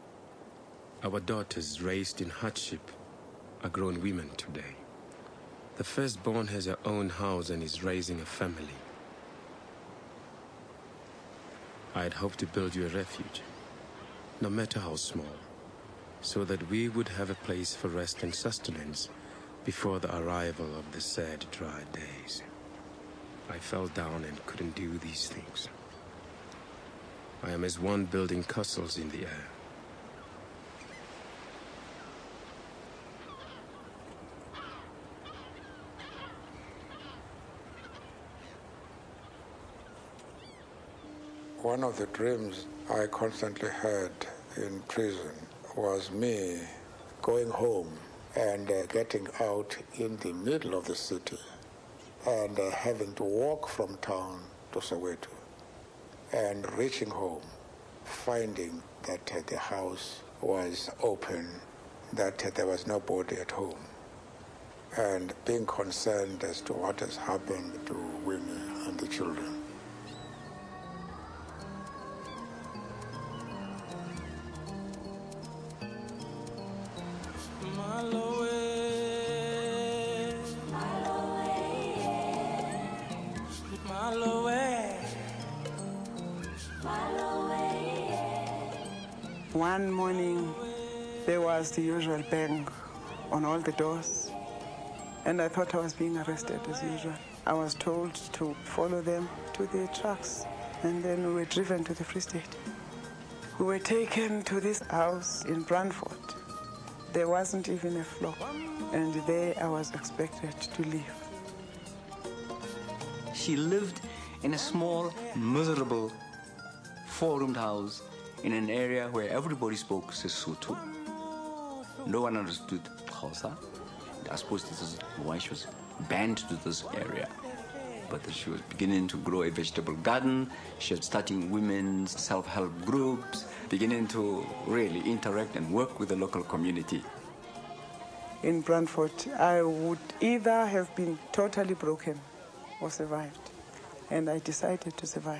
our daughters raised in hardship are grown women today. The firstborn has her own house and is raising a family. I had hoped to build you a refuge, no matter how small, so that we would have a place for rest and sustenance before the arrival of the sad, dry days. I fell down and couldn't do these things. I am as one building castles in the air. One of the dreams I constantly had in prison was me going home and uh, getting out in the middle of the city and uh, having to walk from town to Soweto and reaching home, finding that uh, the house was open, that uh, there was nobody at home, and being concerned as to what has happened to women and the children. One morning, there was the usual bang on all the doors, and I thought I was being arrested as usual. I was told to follow them to the trucks, and then we were driven to the Free State. We were taken to this house in Brandfort. There wasn't even a floor, and there I was expected to live. She lived in a small, miserable, four-roomed house in an area where everybody spoke Sesotho. No one understood Xhosa. I suppose this is why she was banned to this area. But she was beginning to grow a vegetable garden. She was starting women's self-help groups, beginning to really interact and work with the local community. In Brandfort, I would either have been totally broken or survived. And I decided to survive.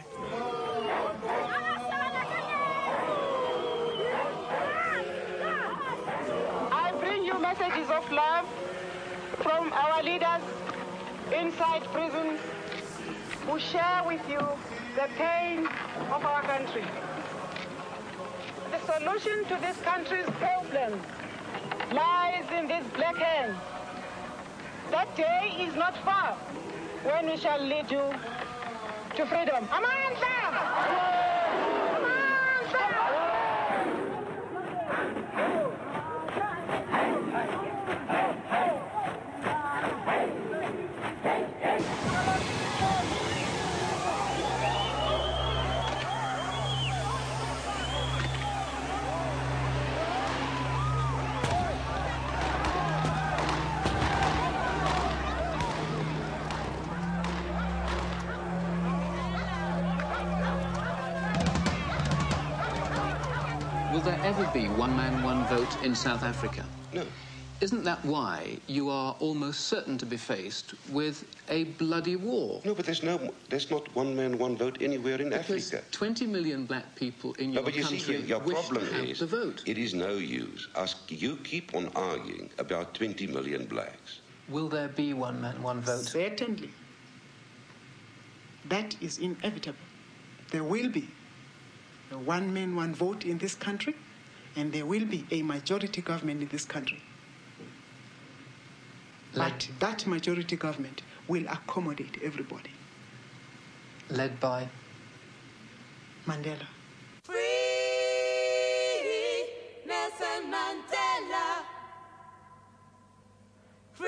I bring you messages of love from our leaders inside prison who share with you the pain of our country. The solution to this country's problem lies in this black hand. That day is not far when we shall lead you to freedom. Amandla! Will there ever be one man, one vote in South Africa? No. Isn't that why you are almost certain to be faced with a bloody war? No, but there's no, there's not one man, one vote anywhere in because Africa. twenty million black people in No, your but you country see, your, your wish problem to have is the vote. it is no use. Us, you keep on arguing about twenty million blacks. Will there be one man, one vote? Certainly. That is inevitable. There will be a one man, one vote in this country, and there will be a majority government in this country. But that majority government will accommodate everybody. Led by? Mandela. Free Nelson Mandela. Free,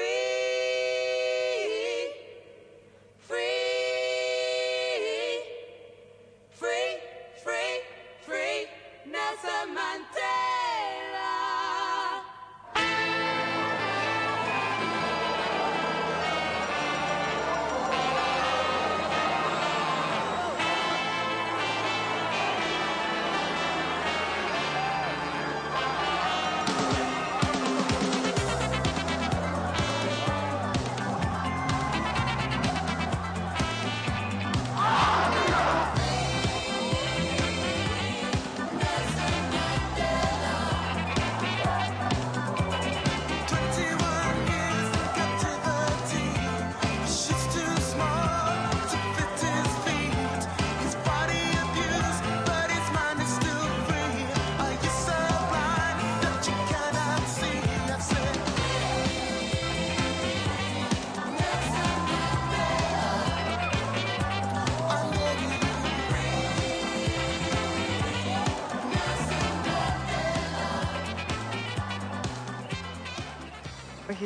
free, free, free, free Nelson Mandela.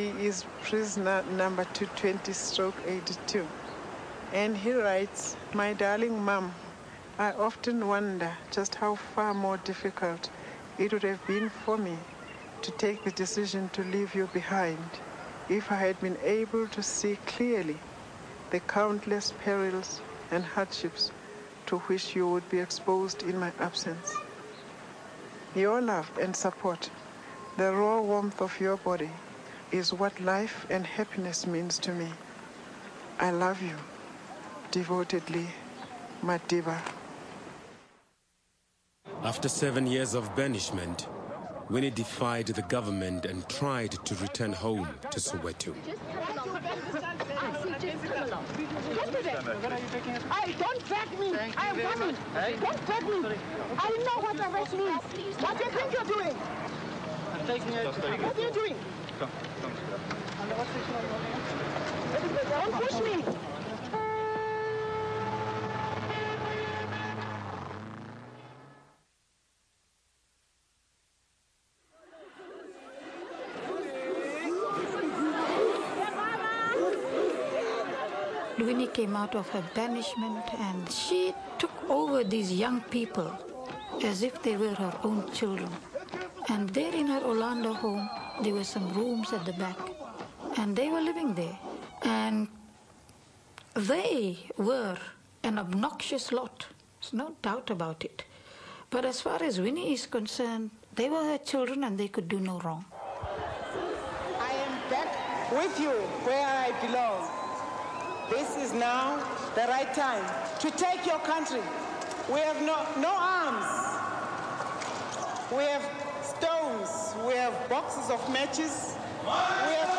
he is prisoner number two twenty stroke eighty-two. And he writes, "My darling mum, I often wonder just how far more difficult it would have been for me to take the decision to leave you behind if I had been able to see clearly the countless perils and hardships to which you would be exposed in my absence. Your love and support, the raw warmth of your body, is what life and happiness means to me. I love you. Devotedly, Madiba." After seven years of banishment, Winnie defied the government and tried to return home to Soweto. Hey, don't beg me. I am coming. Don't beg me. I know what arrest means. What do you think you're doing? I'm taking it. What are you doing? Come, come. Don't push me. Winnie came out of her banishment and she took over these young people as if they were her own children. And there in her Orlando home, there were some rooms at the back, and they were living there. And they were an obnoxious lot, there's no doubt about it. But as far as Winnie is concerned, they were her children and they could do no wrong. I am back with you where I belong. This is now the right time to take your country. We have no, no arms. We have stones. We have boxes of matches. We have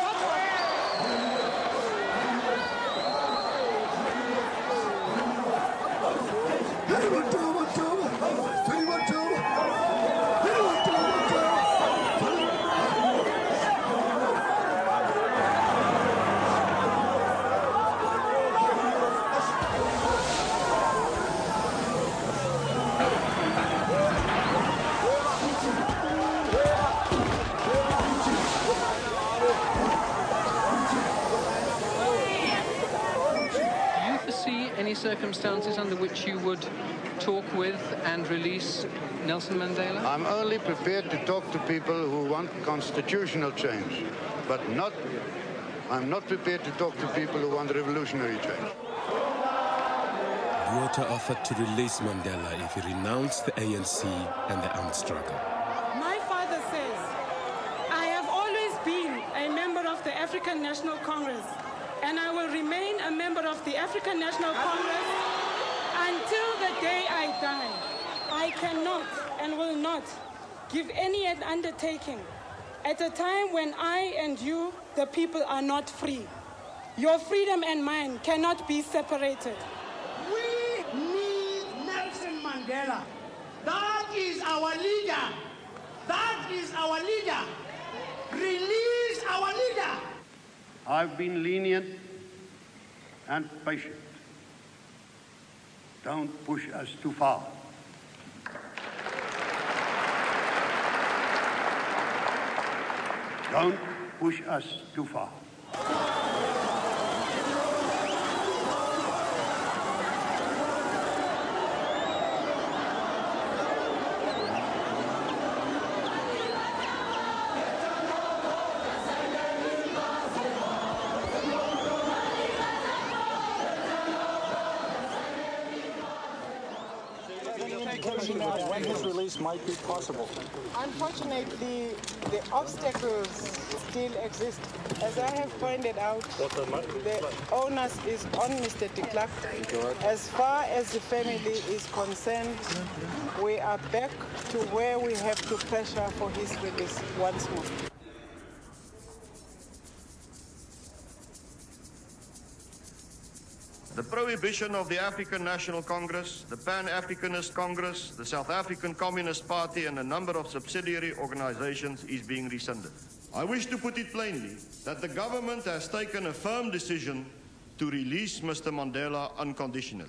circumstances under which you would talk with and release Nelson Mandela? I'm only prepared to talk to people who want constitutional change, but not, I'm not prepared to talk to people who want revolutionary change. Botha offered to release Mandela if he renounced the A N C and the armed struggle. My father says, I have always been a member of the African National Congress, and I will remain a member of the African National Congress until the day I die. I cannot and will not give any undertaking at a time when I and you, the people, are not free. Your freedom and mine cannot be separated. We need Nelson Mandela. That is our leader. That is our leader. Release our leader. I've been lenient and patient. Don't push us too far. Don't push us too far. When his release might be possible? Unfortunately, the obstacles still exist. As I have pointed out, the onus is on Mister de Klerk. As far as the family is concerned, we are back to where we have to pressure for his release once more. The prohibition of the African National Congress, the Pan-Africanist Congress, the South African Communist Party, and a number of subsidiary organizations is being rescinded. I wish to put it plainly that the government has taken a firm decision to release Mister Mandela unconditionally.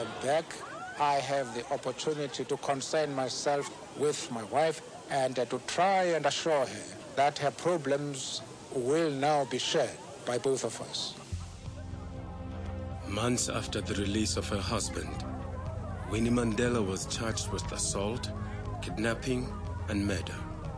am back, I have the opportunity to concern myself with my wife and uh, to try and assure her that her problems will now be shared by both of us. Months after the release of her husband, Winnie Mandela was charged with assault, kidnapping, and murder.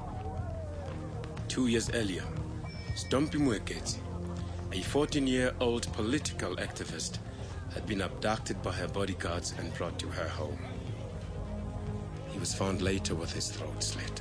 Two years earlier, Stompie Mwekezi, a fourteen-year-old political activist, had been abducted by her bodyguards and brought to her home. He was found later with his throat slit.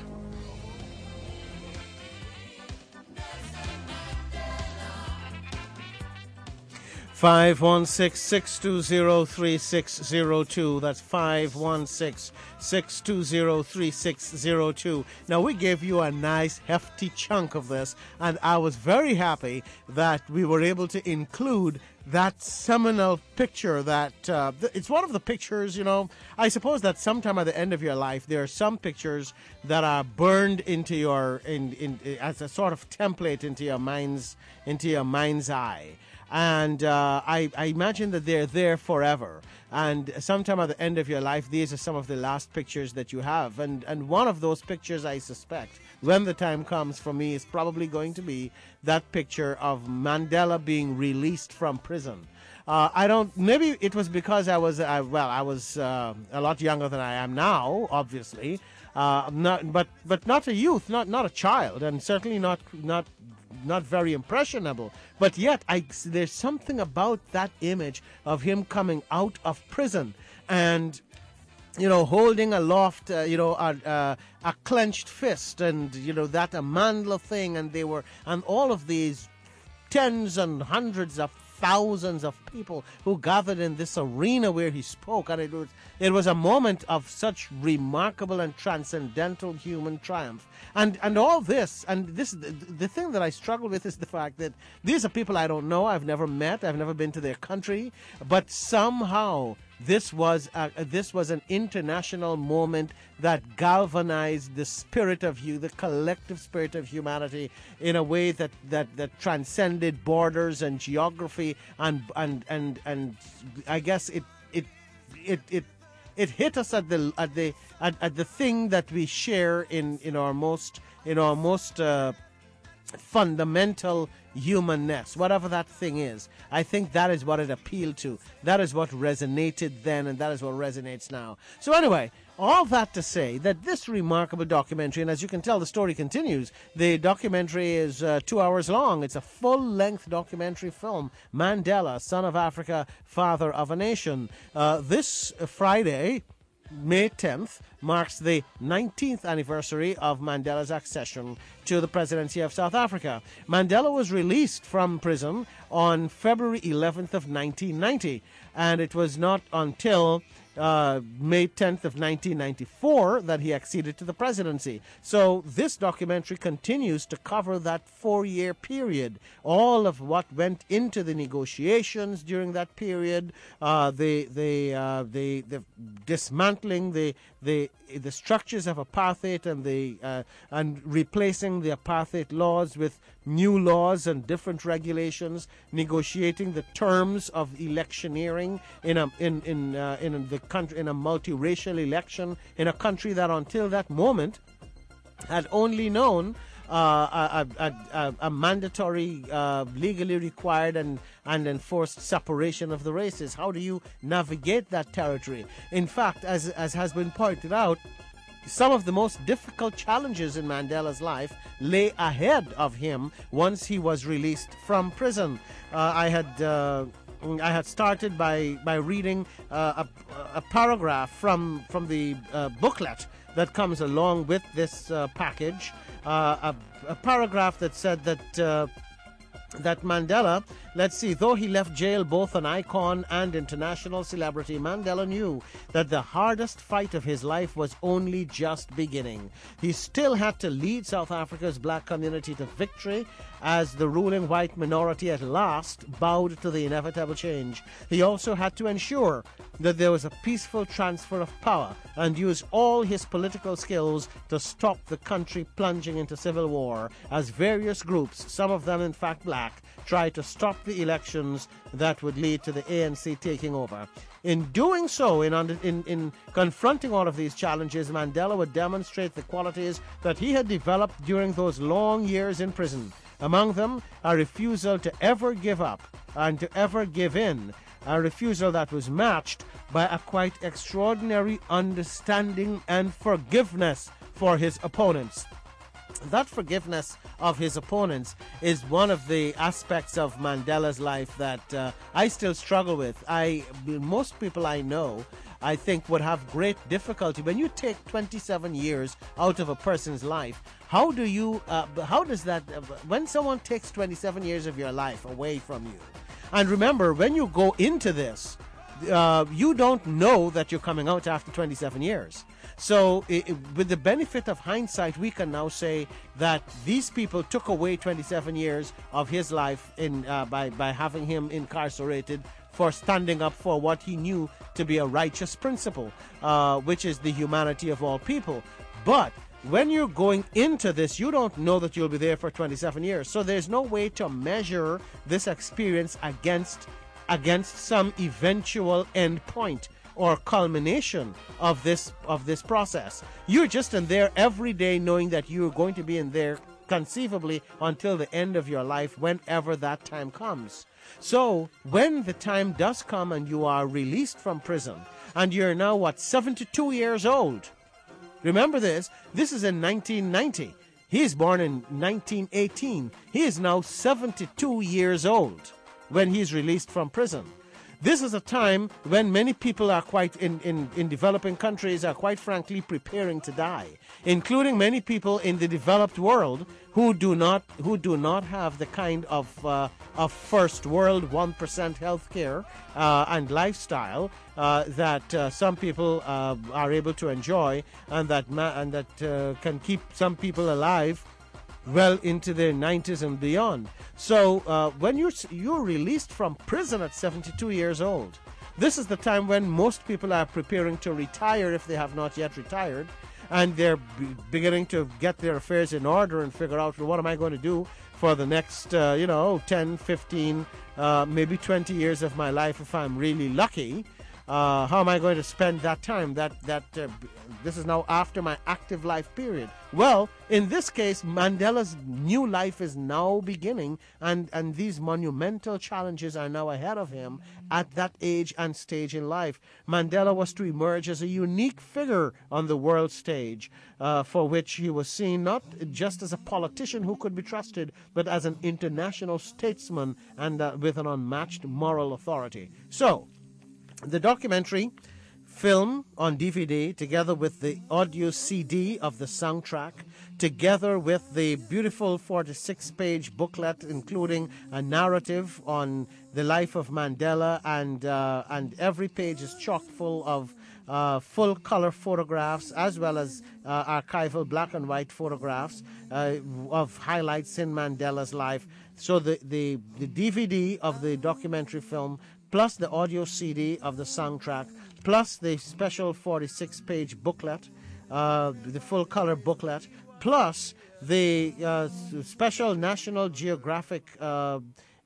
five one six, six two zero, three six zero two. That's five one six, six two zero, three six zero two. Now, we gave you a nice hefty chunk of this, and I was very happy that we were able to include that seminal picture that uh, th- it's one of the pictures, you know, I suppose that sometime at the end of your life, there are some pictures that are burned into your, in, in, as a sort of template into your mind's, into your mind's eye. And uh, I, I imagine that they're there forever. And sometime at the end of your life, these are some of the last pictures that you have. And, and one of those pictures, I suspect, when the time comes for me, is probably going to be that picture of Mandela being released from prison. Uh, I don't, maybe it was because I was, uh, well, I was uh, a lot younger than I am now, obviously. Uh, not, but, but not a youth, not, not a child, and certainly not, not, not very impressionable. But yet, I, there's something about that image of him coming out of prison and, you know, holding aloft, uh, you know, a, a, a clenched fist, and, you know, that a Mandela thing, and they were, and all of these tens and hundreds of thousands of people who gathered in this arena where he spoke, and it was it was a moment of such remarkable and transcendental human triumph. And and all this, and this the, the thing that I struggle with is the fact that these are people I don't know, I've never met, I've never been to their country, but somehow this was a, this was an international moment that galvanized the spirit of you, the collective spirit of humanity, in a way that, that, that transcended borders and geography, and and and and I guess it it it it it hit us at the at the at, at the thing that we share in, in our most in our most uh, fundamental humanness, whatever that thing is. I think that is what it appealed to. That is what resonated then, and that is what resonates now. So anyway, all that to say that this remarkable documentary, and as you can tell, the story continues. The documentary is uh, two hours long. It's a full-length documentary film, Mandela, Son of Africa, Father of a Nation. Uh, this Friday, May tenth, marks the nineteenth anniversary of Mandela's accession to the presidency of South Africa. Mandela was released from prison on February eleventh of nineteen ninety, and it was not until uh, May tenth of nineteen ninety-four that he acceded to the presidency. So this documentary continues to cover that four-year period, all of what went into the negotiations during that period, uh, the the uh, the the dismantling the the the structures of apartheid and the uh, and replacing the apartheid laws with new laws and different regulations, negotiating the terms of electioneering in a in in uh, in the country, in a multiracial election in a country that until that moment had only known Uh, a, a, a, a mandatory, uh, legally required and, and enforced separation of the races. How do you navigate that territory? In fact, as, as has been pointed out, some of the most difficult challenges in Mandela's life lay ahead of him once he was released from prison. Uh, I had... Uh, I had started by, by reading uh, a, a paragraph from, from the uh, booklet that comes along with this uh, package, uh, a, a paragraph that said that uh, that Mandela, let's see, though he left jail both an icon and international celebrity, Mandela knew that the hardest fight of his life was only just beginning. He still had to lead South Africa's black community to victory as the ruling white minority at last bowed to the inevitable change. He also had to ensure that there was a peaceful transfer of power and use all his political skills to stop the country plunging into civil war as various groups, some of them in fact black, back, try to stop the elections that would lead to the A N C taking over. In doing so, in, under, in, in confronting all of these challenges, Mandela would demonstrate the qualities that he had developed during those long years in prison. Among them, a refusal to ever give up and to ever give in, a refusal that was matched by a quite extraordinary understanding and forgiveness for his opponents. That forgiveness of his opponents is one of the aspects of Mandela's life that uh, I still struggle with. I, most people I know, I think, would have great difficulty. When you take twenty-seven years out of a person's life, how do you, uh, how does that, uh, when someone takes twenty-seven years of your life away from you, and remember, when you go into this, uh, you don't know that you're coming out after twenty-seven years. So it, it, with the benefit of hindsight, we can now say that these people took away twenty-seven years of his life in uh, by, by having him incarcerated for standing up for what he knew to be a righteous principle, uh, which is the humanity of all people. But when you're going into this, you don't know that you'll be there for twenty-seven years. So there's no way to measure this experience against against some eventual end point or culmination of this of this process. You're just in there every day knowing that you're going to be in there conceivably until the end of your life, whenever that time comes. So when the time does come and you are released from prison, and you're now, what, seventy-two years old. Remember this, this is in nineteen ninety. He is born in nineteen eighteen. He is now seventy-two years old when he's released from prison. This is a time when many people are quite, in, in, in developing countries, are quite frankly preparing to die, including many people in the developed world who do not who do not have the kind of uh, of first world one percent health care uh, and lifestyle uh, that uh, some people uh, are able to enjoy, and that ma- and that uh, can keep some people alive well into their nineties and beyond. So uh, when you're, you're released from prison at seventy-two years old, this is the time when most people are preparing to retire if they have not yet retired, and they're b- beginning to get their affairs in order and figure out, well, what am I going to do for the next, uh, you know, ten, fifteen, uh, maybe twenty years of my life if I'm really lucky. Uh, how am I going to spend that time? That that uh, this is now after my active life period. Well, in this case, Mandela's new life is now beginning, and, and these monumental challenges are now ahead of him at that age and stage in life. Mandela was to emerge as a unique figure on the world stage, uh, for which he was seen not just as a politician who could be trusted, but as an international statesman and uh, with an unmatched moral authority. So, the documentary film on D V D, together with the audio C D of the soundtrack, together with the beautiful forty-six page booklet, including a narrative on the life of Mandela, and uh, and every page is chock full of uh, full color photographs, as well as uh, archival black and white photographs uh, of highlights in Mandela's life. So the, the, the D V D of the documentary film, plus the audio C D of the soundtrack, plus the special forty-six page booklet, uh, the full-color booklet, plus the uh, special National Geographic uh, uh,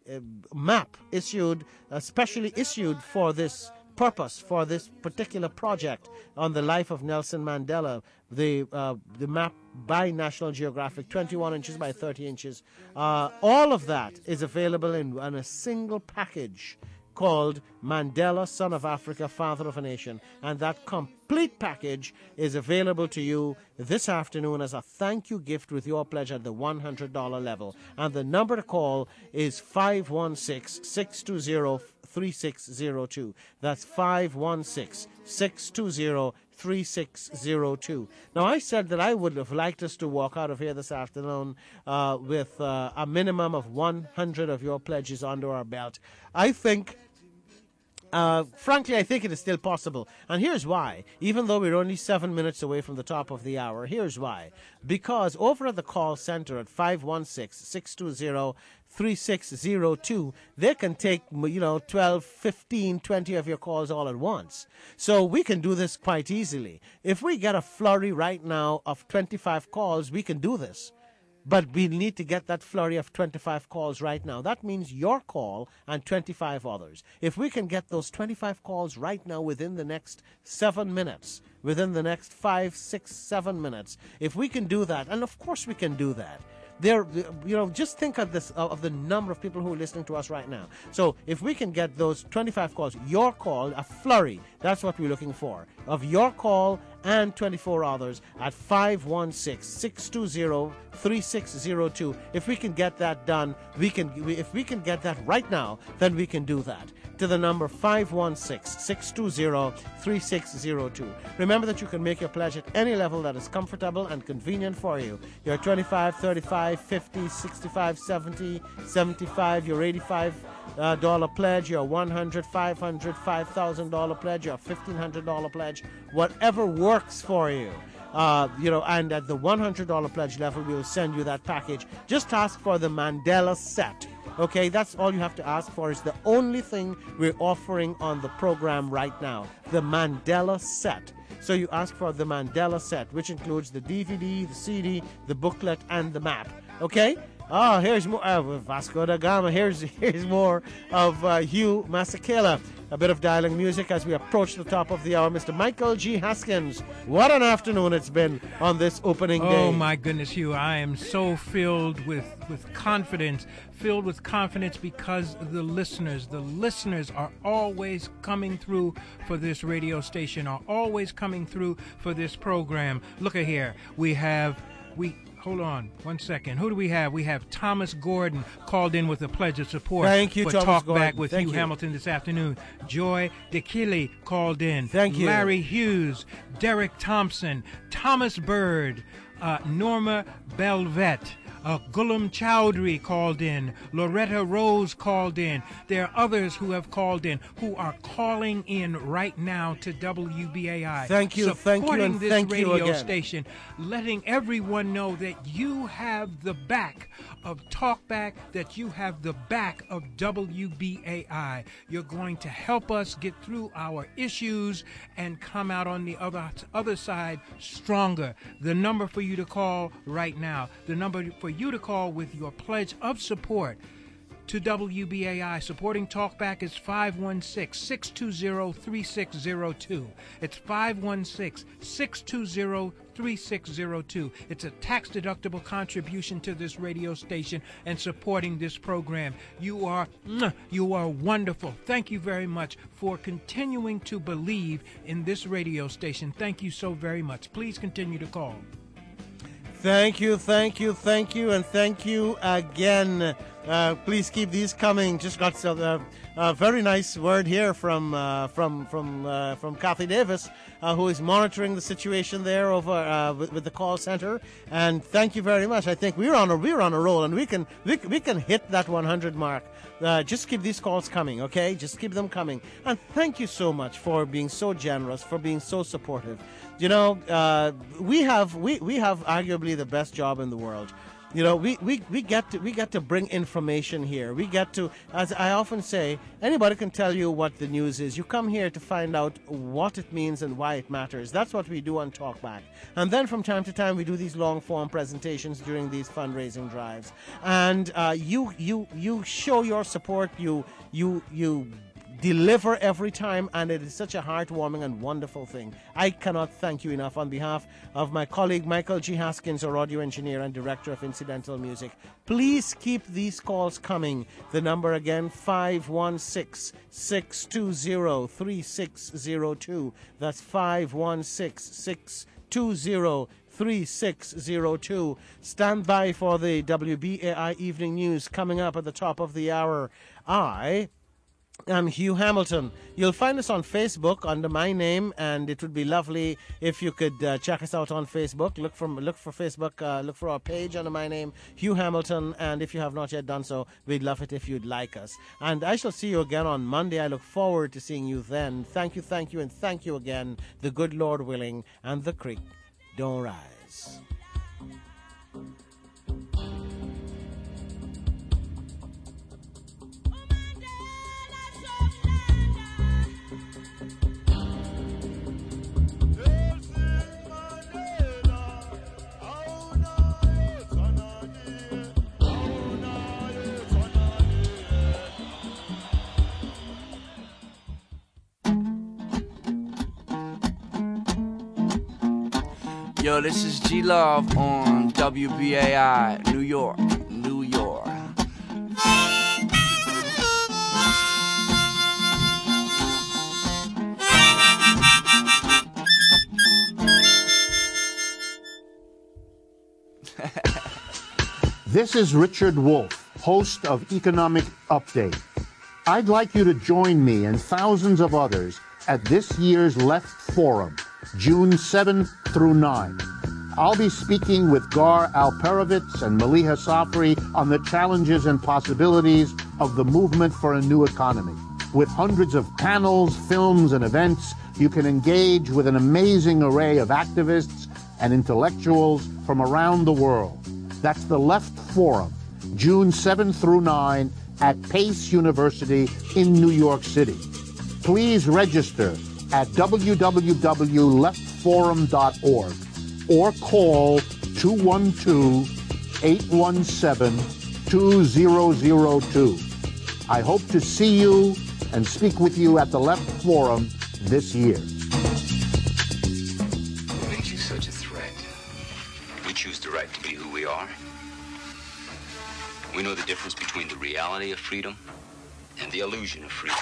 map issued, uh, specially issued for this purpose, for this particular project on the life of Nelson Mandela, the uh, the map by National Geographic, twenty-one inches by thirty inches. Uh, all of that is available in, in a single package called Mandela, Son of Africa, Father of a Nation. And that complete package is available to you this afternoon as a thank you gift with your pledge at the one hundred dollars level. And the number to call is five one six, six two zero, three six zero two. That's five one six, six two zero, three six zero two. Now, I said that I would have liked us to walk out of here this afternoon uh, with uh, a minimum of one hundred of your pledges under our belt. I think Uh, frankly, I think it is still possible. And here's why. Even though we're only seven minutes away from the top of the hour, here's why. Because over at the call center at five one six, six two zero, three six zero two, they can take, you know, twelve, fifteen, twenty of your calls all at once. So we can do this quite easily. If we get a flurry right now of twenty-five calls, we can do this. But we need to get that flurry of twenty-five calls right now. That means your call and twenty-five others. If we can get those twenty-five calls right now within the next seven minutes, within the next five, six, seven minutes, if we can do that, and of course we can do that. There, you know, just think of this of the number of people who are listening to us right now. So if we can get those twenty-five calls, your call, a flurry, that's what we're looking for, of your call and twenty-four others at five one six, six two zero, three six zero two. If we can get that done, we can. If we can get that right now, then we can do that. To the number five one six, six two zero, three six zero two. Remember that you can make your pledge at any level that is comfortable and convenient for you. You're twenty-five, thirty-five, fifty, sixty-five, seventy, seventy-five, your eighty-five uh, dollar pledge, your one hundred, five hundred, five thousand dollar pledge, your fifteen hundred dollar pledge, whatever works for you. Uh, you know, and at the one hundred dollar pledge level, we will send you that package. Just ask for the Mandela set. Okay, that's all you have to ask for. It's the only thing we're offering on the program right now, the Mandela set. So you ask for the Mandela set, which includes the D V D, the C D, the booklet, and the map. Okay? Oh, here's more uh, Vasco da Gama. Here's here's more of uh, Hugh Masekela. A bit of dialing music as we approach the top of the hour. Mister Michael G. Haskins, what an afternoon it's been on this opening day. Oh, my goodness, Hugh. I am so filled with, with confidence, filled with confidence because the listeners, the listeners are always coming through for this radio station, are always coming through for this program. Look at here. We have, we... Hold on one second. Who do we have? We have Thomas Gordon called in with a pledge of support. Thank you, for Thomas Talk Gordon. Back with Thank Hugh you. Hamilton this afternoon. Joy DeKilly called in. Thank you. Larry Hughes, Derek Thompson, Thomas Bird, uh, Norma Belvet, Uh, Ghulam Chowdhury called in. Loretta Rose called in. There are others who have called in who are calling in right now to W B A I. Thank you, thank you, supporting and this thank you radio again. station, letting everyone know that you have the back of Talkback, that you have the back of W B A I. You're going to help us get through our issues and come out on the other other side stronger. The number for you to call right now, the number for you to call with your pledge of support to W B A I, supporting Talkback, is five one six, six two zero, three six zero two. It's five one six, six two zero, three six zero two. It's a tax-deductible contribution to this radio station and supporting this program. You are, you are wonderful. Thank you very much for continuing to believe in this radio station. Thank you so very much. Please continue to call. Thank you, thank you, thank you, and thank you again. Uh, please keep these coming. Just got a, a very nice word here from uh, from from uh, from Kathy Davis, uh, who is monitoring the situation there over uh, with, with the call center. And thank you very much. I think we're on a we're on a roll, and we can we, we can hit that one hundred mark. Uh, just keep these calls coming, okay? Just keep them coming. And thank you so much for being so generous, for being so supportive. You know, uh, we have we, we have arguably the best job in the world. You know, we, we, we get to we get to bring information here. We get to, as I often say, anybody can tell you what the news is. You come here to find out what it means and why it matters. That's what we do on Talkback. And then from time to time we do these long form presentations during these fundraising drives. And uh, you you you show your support. You you you. deliver every time, and it is such a heartwarming and wonderful thing. I cannot thank you enough on behalf of my colleague Michael G. Haskins, our audio engineer and director of incidental music. Please keep these calls coming. The number again, five one six, six two zero, three six zero two. That's five one six, six two zero, three six zero two. Stand by for the W B A I Evening News coming up at the top of the hour. I... I'm Hugh Hamilton. You'll find us on Facebook under my name, and it would be lovely if you could uh, check us out on Facebook. Look for look for Facebook. Uh, look for our page under my name, Hugh Hamilton. And if you have not yet done so, we'd love it if you'd like us. And I shall see you again on Monday. I look forward to seeing you then. Thank you, thank you, and thank you again. The good Lord willing, and the creek don't rise. Nelson Mandela, oh no, son of Yo, this is G Love on W B A I, New York, New York. This is Richard Wolff, host of Economic Update. I'd like you to join me and thousands of others at this year's Left Forum, June seventh through ninth. I'll be speaking with Gar Alperovitz and Maliha Safri on the challenges and possibilities of the movement for a new economy. With hundreds of panels, films, and events, you can engage with an amazing array of activists and intellectuals from around the world. That's the Left Forum, June seventh through ninth at Pace University in New York City. Please register at w w w dot left forum dot org or call two one two, eight one seven, two zero zero two. I hope to see you and speak with you at the Left Forum this year. What makes you such a threat? We choose the right to be who we are. We know the difference between the reality of freedom and the illusion of freedom.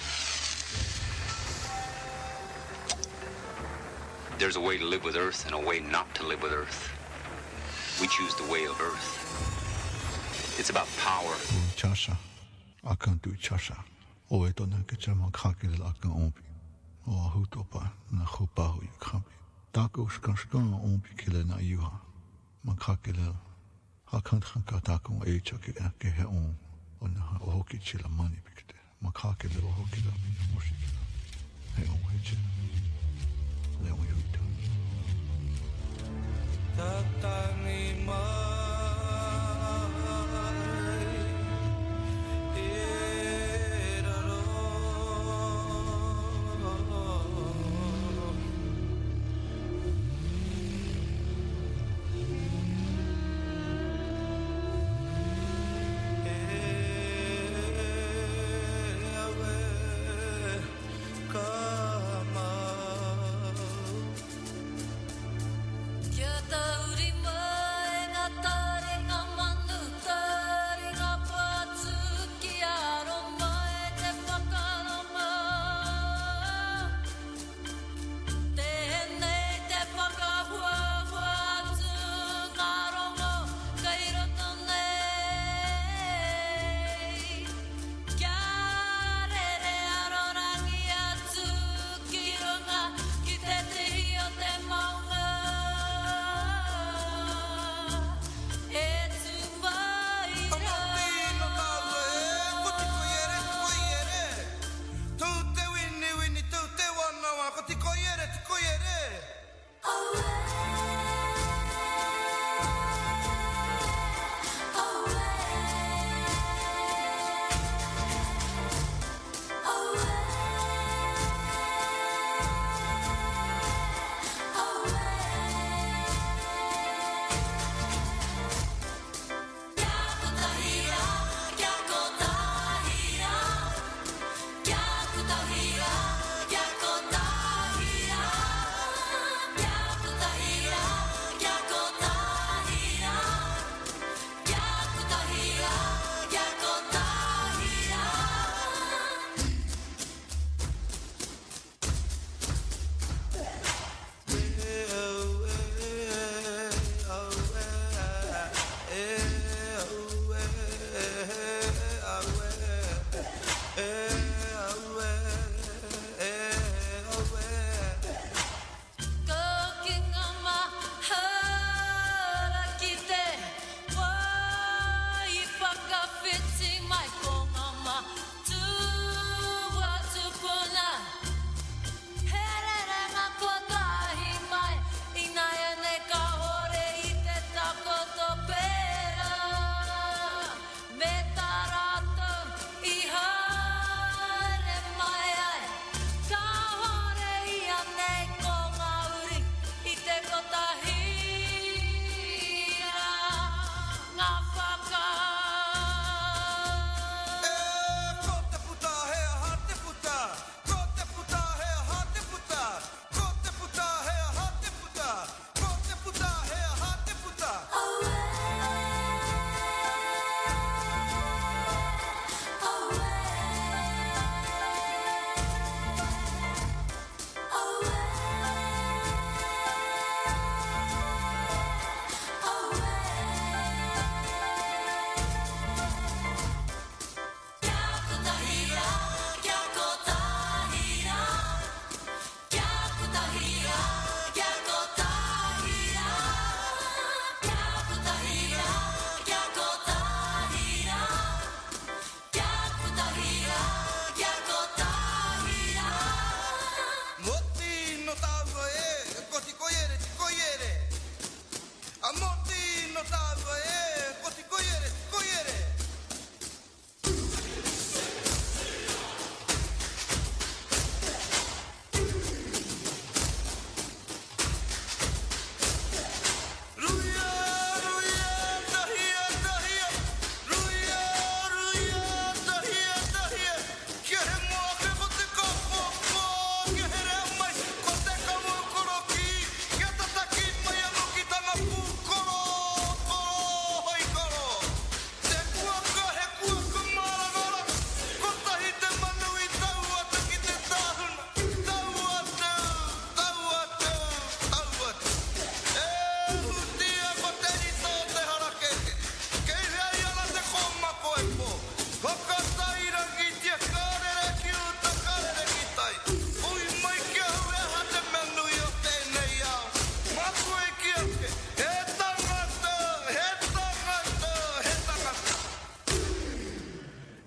There's a way to live with Earth and a way not to live with Earth. We choose the way of Earth. It's about power. Chasha, I can't do Chasha. Oh, I don't know. Get your makakil like an ombi. Oh, who topa na hopa who you can't be. Taco skashkan ombi killer na yuha. Makakil. I can't think of taco age. I can't get her own on a hockey chilla money. Makakil or hockey. Hey, oh, wait. Then we return.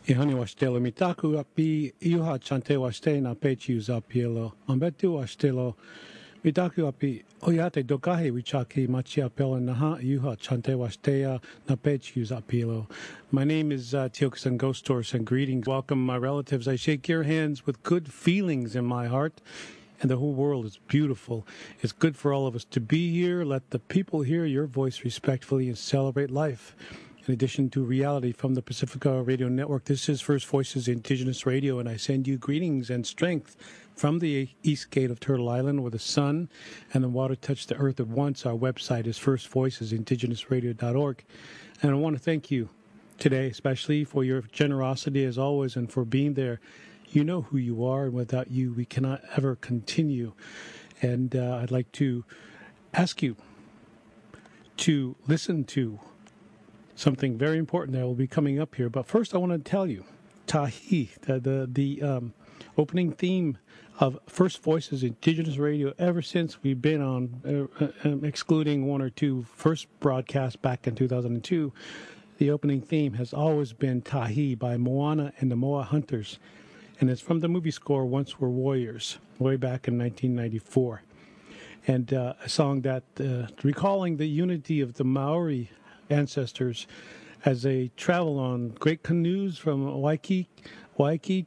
Ihani washtelo mitaku api iuha chante washte na pechius apielo. Ambetu washtelo mitaku api oyate dokahe wichaki machia pela naha iuha chante washtea na pechius apielo. My name is uh, Tiokasan Ghost Horse, and greetings. Welcome, my relatives. I shake your hands with good feelings in my heart. And the whole world is beautiful. It's good for all of us to be here. Let the people hear your voice respectfully and celebrate life. In addition to reality from the Pacifica Radio Network, this is First Voices Indigenous Radio, and I send you greetings and strength from the east gate of Turtle Island, where the sun and the water touch the earth at once. Our website is first voices indigenous radio dot org. And I want to thank you today, especially for your generosity as always and for being there. You know who you are, and without you, we cannot ever continue. And uh, I'd like to ask you to listen to something very important that will be coming up here. But first, I want to tell you, Tahi, the the, the um, opening theme of First Voices Indigenous Radio, ever since we've been on, uh, uh, excluding one or two first broadcasts back in two thousand two, the opening theme has always been Tahi by Moana and the Moa Hunters. And it's from the movie score Once Were Warriors, way back in nineteen ninety-four. And uh, a song that, uh, recalling the unity of the Maori ancestors as they travel on great canoes from Waikiki, Waikiki